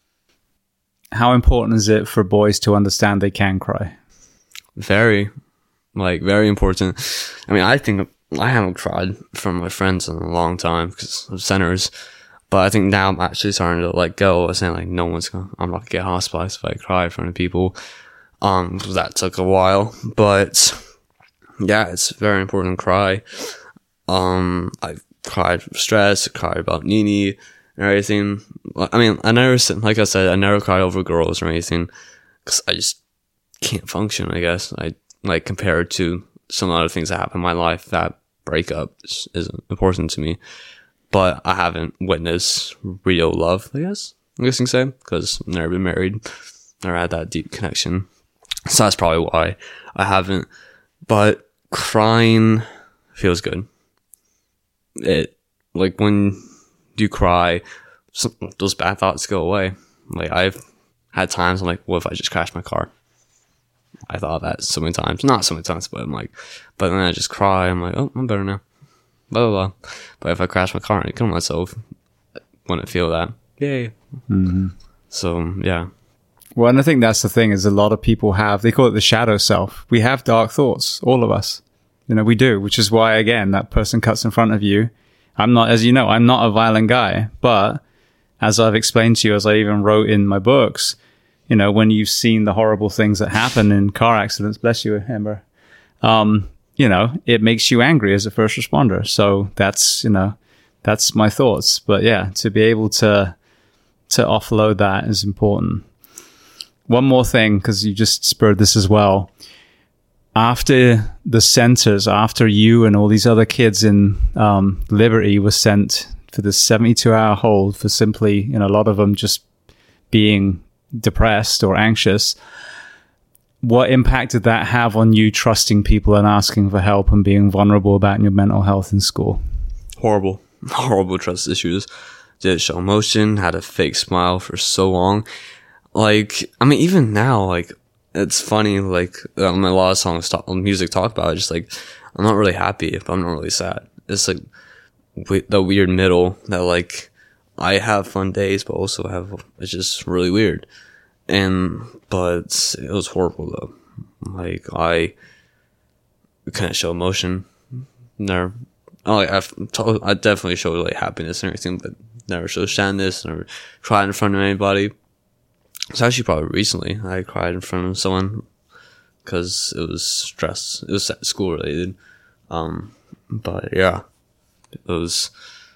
How important is it for boys to understand they can cry? Very, like, very important. I mean, I think I haven't cried from my friends in a long time because of centers, but I think now I'm actually starting to let go of saying, like, no one's gonna, I'm not gonna get hospitalized if I cry in front of people. Um, that took a while, but yeah, it's very important to cry. Um, I cried from stress, I cried about Nini and everything. I mean, I never, like I said, I never cried over girls or anything because I just can't function, I guess. I, like, compared to some other things that happen in my life, that breakup is, is important to me. But I haven't witnessed real love, I guess, I guess you can say, because I've never been married, never had that deep connection. So that's probably why I haven't. But crying feels good. It, like, when you cry, some, those bad thoughts go away. Like, I've had times I'm like, what if I just crashed my car? I thought that so many times. Not so many times, but I'm like, but then I just cry. I'm like, oh, I'm better now. Blah, blah, blah. But if I crash my car and I kill myself, I wouldn't feel that. Yay. Mm-hmm. So, yeah. Well, and I think that's the thing is a lot of people have, they call it the shadow self. We have dark thoughts, all of us. You know, we do, which is why, again, that person cuts in front of you. I'm not, as you know, I'm not a violent guy, but as I've explained to you, as I even wrote in my books, you know, when you've seen the horrible things that happen in car accidents, bless you, Amber, um, you know, it makes you angry as a first responder. So that's, you know, that's my thoughts. But yeah, to be able to, to offload that is important. One more thing, because you just spurred this as well. After the centers, after you and all these other kids in um, Liberty were sent for this seventy-two hour hold for simply, you know, a lot of them just being depressed or anxious, what impact did that have on you trusting people and asking for help and being vulnerable about your mental health in school? Horrible. Horrible trust issues. Didn't show emotion, had a fake smile for so long. Like, I mean, even now, like, it's funny, like, um, a lot of songs, talk, music talk about it, just like, I'm not really happy, but I'm not really sad. It's like we, the weird middle that, like, I have fun days, but also have, it's just really weird. And, but it was horrible though. Like, I couldn't show emotion. Never, like, I've told, I definitely showed, like, happiness and everything, but never showed sadness, never cried in front of anybody. It's actually probably recently I cried in front of someone because it was stress. It was school related. Um, but yeah, it was,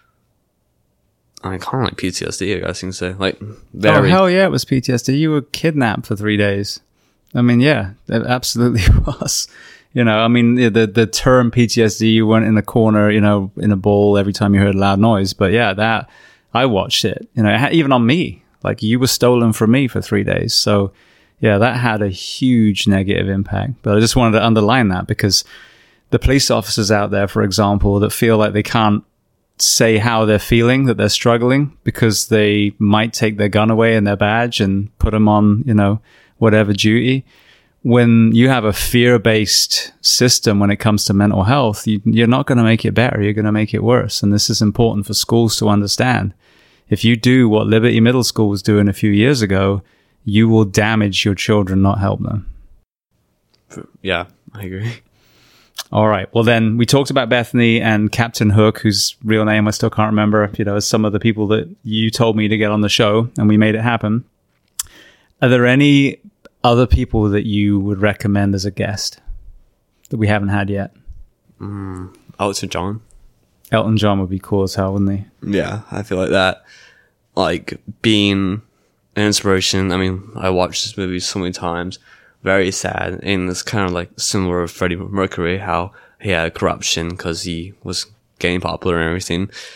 I mean, kind of like P T S D, I guess you can say. Like, very. Oh, hell yeah, it was P T S D. You were kidnapped for three days. I mean, yeah, it absolutely was. You know, I mean, the the term P T S D, you weren't in the corner, you know, in a ball every time you heard a loud noise. But yeah, that, I watched it, you know, even on me. Like, you were stolen from me for three days. So, yeah, that had a huge negative impact. But I just wanted to underline that because the police officers out there, for example, that feel like they can't say how they're feeling, that they're struggling because they might take their gun away and their badge and put them on, you know, whatever duty. When you have a fear-based system when it comes to mental health, you, you're not going to make it better. You're going to make it worse. And this is important for schools to understand. If you do what Liberty Middle School was doing a few years ago, you will damage your children, not help them. Yeah, I agree. All right. Well, then we talked about Bethany and Captain Hook, whose real name I still can't remember, you know, as some of the people that you told me to get on the show, and we made it happen. Are there any other people that you would recommend as a guest that we haven't had yet? Mm, Elton John. Elton John would be cool as hell, wouldn't he? Yeah, I feel like that. Like, being an inspiration. I mean, I watched this movie so many times. Very sad. And it's kind of like similar to Freddie Mercury, how he had corruption because he was getting popular and everything.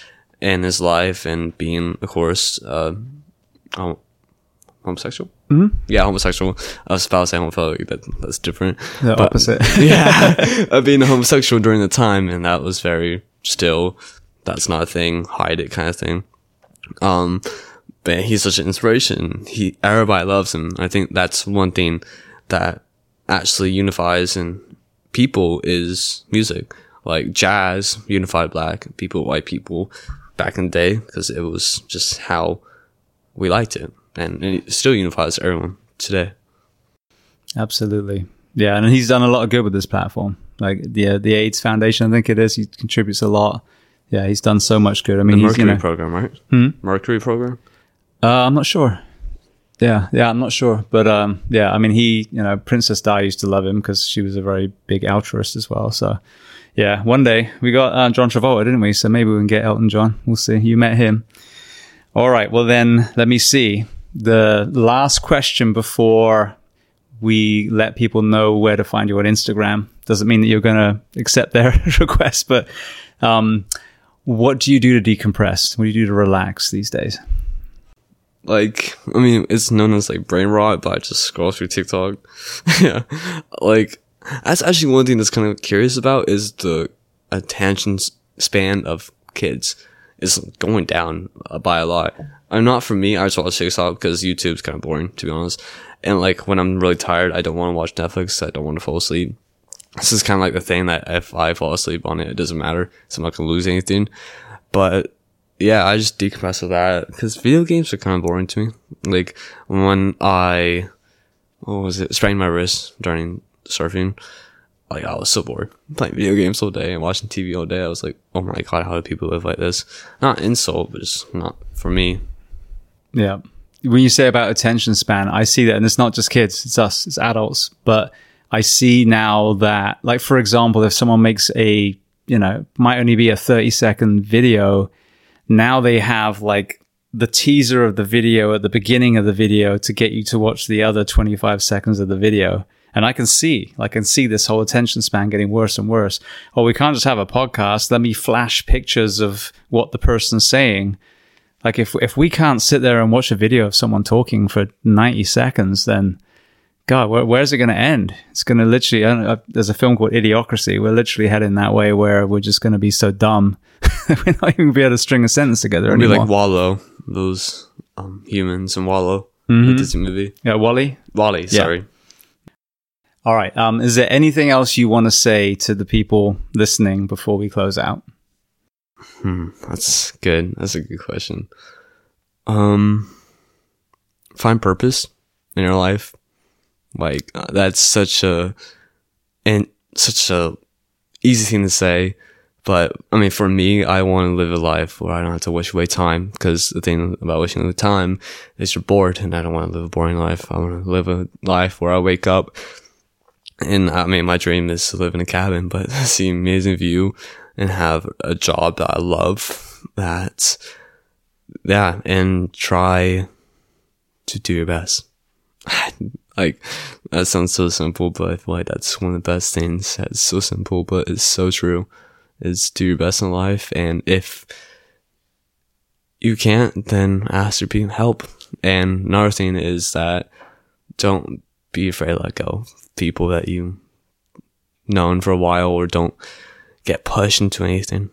in his life and being, of course, uh, hom- homosexual. Mm-hmm. Yeah, homosexual. I was about to say homophobic. That that's different. The but, opposite. Yeah, uh, being a homosexual during the time, and that was very still. That's not a thing. Hide it, kind of thing. Um, but he's such an inspiration. He everybody loves him. I think that's one thing that actually unifies and people is music. Like jazz unified black people, white people back in the day because it was just how we liked it, and it still unifies everyone today. Absolutely, yeah, and he's done a lot of good with this platform. Like the the AIDS Foundation, I think it is. He contributes a lot. Yeah, he's done so much good. I mean, the he's, Mercury you know, program, right? Hmm? Mercury program. Uh, I'm not sure. Yeah, yeah, I'm not sure, but um, yeah, I mean, he, you know, Princess Di used to love him because she was a very big altruist as well. So, yeah, one day we got uh, John Travolta, didn't we? So maybe we can get Elton John. We'll see. You met him. All right. Well, then let me see the last question before we let people know where to find you on Instagram. Doesn't mean that you're going to accept their request, but um, what do you do to decompress? What do you do to relax these days? Like, I mean, it's known as like brain rot, but I just scroll through TikTok. Yeah. Like, that's actually one thing that's kind of curious about is the attention span of kids is going down by a lot. I'm not for me, I just watch TikTok because YouTube's kind of boring, to be honest. And like, when I'm really tired, I don't want to watch Netflix. I don't want to fall asleep. This is kind of like the thing that if I fall asleep on it, it doesn't matter. So I'm not going to lose anything. But yeah, I just decompress with that because video games are kind of boring to me. Like when I, what was it, sprained my wrist during surfing, like I was so bored playing video games all day and watching T V all day. I was like, oh my God, how do people live like this? Not insult, but just not for me. Yeah. When you say about attention span, I see that, and it's not just kids, it's us, it's adults. But I see now that, like, for example, if someone makes a, you know, might only be a thirty second video, now they have like the teaser of the video at the beginning of the video to get you to watch the other twenty-five seconds of the video. And I can see, I can see this whole attention span getting worse and worse. Oh, we can't just have a podcast. Let me flash pictures of what the person's saying. Like if if we can't sit there and watch a video of someone talking for ninety seconds, then God, where, where's it going to end? It's going to literally, I don't know, there's a film called Idiocracy. We're literally heading that way where we're just going to be so dumb. We're not even going to be able to string a sentence together It'll anymore. be like Wallow, those um, humans in Wallow, Mm-hmm. the Disney movie. Yeah, Wall-E? Wall-E, sorry. Yeah. All right. Um, is there anything else you want to say to the people listening before we close out? Hmm, that's good. That's a good question. Um, find purpose in your life. Like uh, that's such a and such a easy thing to say, but I mean, for me, I want to live a life where I don't have to wish away time. Because the thing about wishing away time is you're bored, and I don't want to live a boring life. I want to live a life where I wake up, and I mean, my dream is to live in a cabin, but see an amazing view and have a job that I love. That, yeah, and try to do your best. Like, that sounds so simple, but I feel like that's one of the best things. That's so simple, but it's so true. Is do your best in life, and if you can't, then ask for people help. And another thing is that don't be afraid to let go of people that you known for a while, or don't get pushed into anything.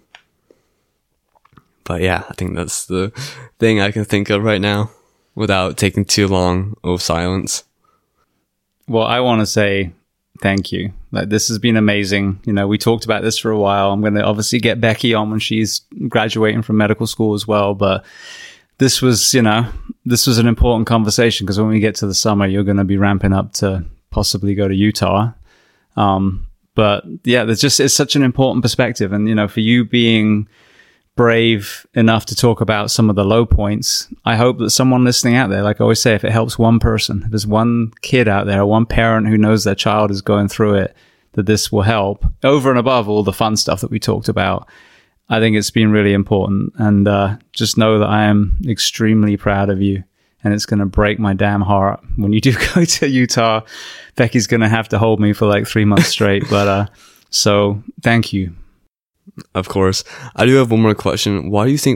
But yeah, I think that's the thing I can think of right now without taking too long of silence. Well, I want to say thank you. Like, this has been amazing. You know, we talked about this for a while. I'm going to obviously get Becky on when she's graduating from medical school as well. But this was, you know, this was an important conversation because when we get to the summer, you're going to be ramping up to possibly go to Utah. Um, but yeah, there's just, it's such an important perspective. And, you know, for you being brave enough to talk about some of the low points, I hope that someone listening out there, like I always say, if it helps one person, if there's one kid out there, one parent who knows their child is going through it, that this will help over and above all the fun stuff that we talked about. I think it's been really important. And uh, just know that I am extremely proud of you. And it's going to break my damn heart when you do go to Utah. Becky's going to have to hold me for like three months straight. But uh, so thank you. Of course. I do have one more question. Why do you think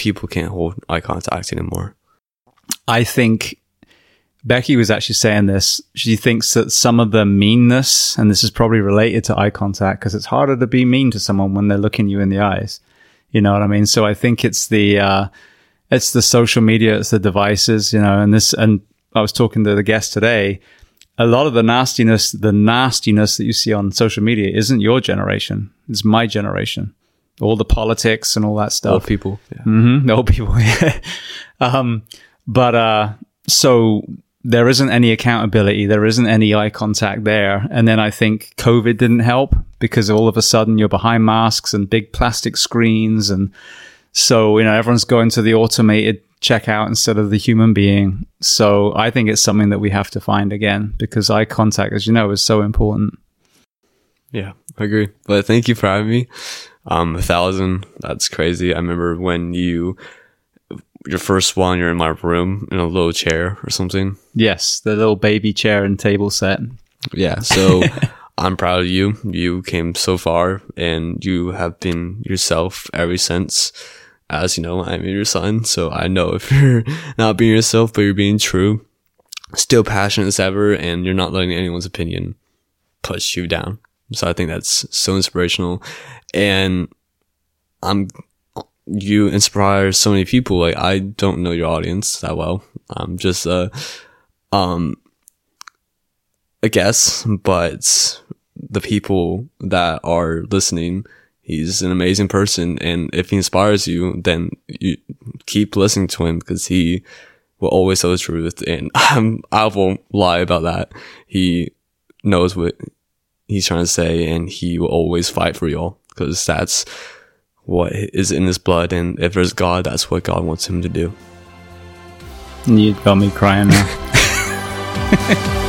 people can't hold eye contact anymore. I think Becky was actually saying this. She thinks that some of the meanness, and this is probably related to eye contact, because it's harder to be mean to someone when they're looking you in the eyes. You know what I mean? So I think it's the uh, it's the social media, it's the devices, you know. And this, and I was talking to the guest today. A lot of the nastiness, the nastiness that you see on social media isn't your generation. It's my generation. All the politics and all that stuff. Old people. Yeah. Mm-hmm. Old people. Yeah. um, but uh, so there isn't any accountability. There isn't any eye contact there. And then I think COVID didn't help, because all of a sudden you're behind masks and big plastic screens. And so, you know, everyone's going to the automated checkout instead of the human being. So I think it's something that we have to find again, because eye contact, as you know, is so important. Yeah, I agree. But thank you for having me. Um, a thousand, that's crazy. I remember when you, your first one, you're in my room in a little chair or something. Yes, the little baby chair and table set. Yeah, so I'm proud of you. You came so far, and you have been yourself ever since. As you know, I'm your son, so I know if you're not being yourself, but you're being true, still passionate as ever, and you're not letting anyone's opinion push you down. So I think that's so inspirational. And I'm, you inspire so many people. Like, I don't know your audience that well. I'm just a, um, a guess, but the people that are listening, he's an amazing person, and if he inspires you, then you keep listening to him, because he will always tell the truth, and I'm, I won't lie about that. He knows what he's trying to say, and he will always fight for y'all, because that's what is in his blood, and if there's God, that's what God wants him to do. You got me crying now.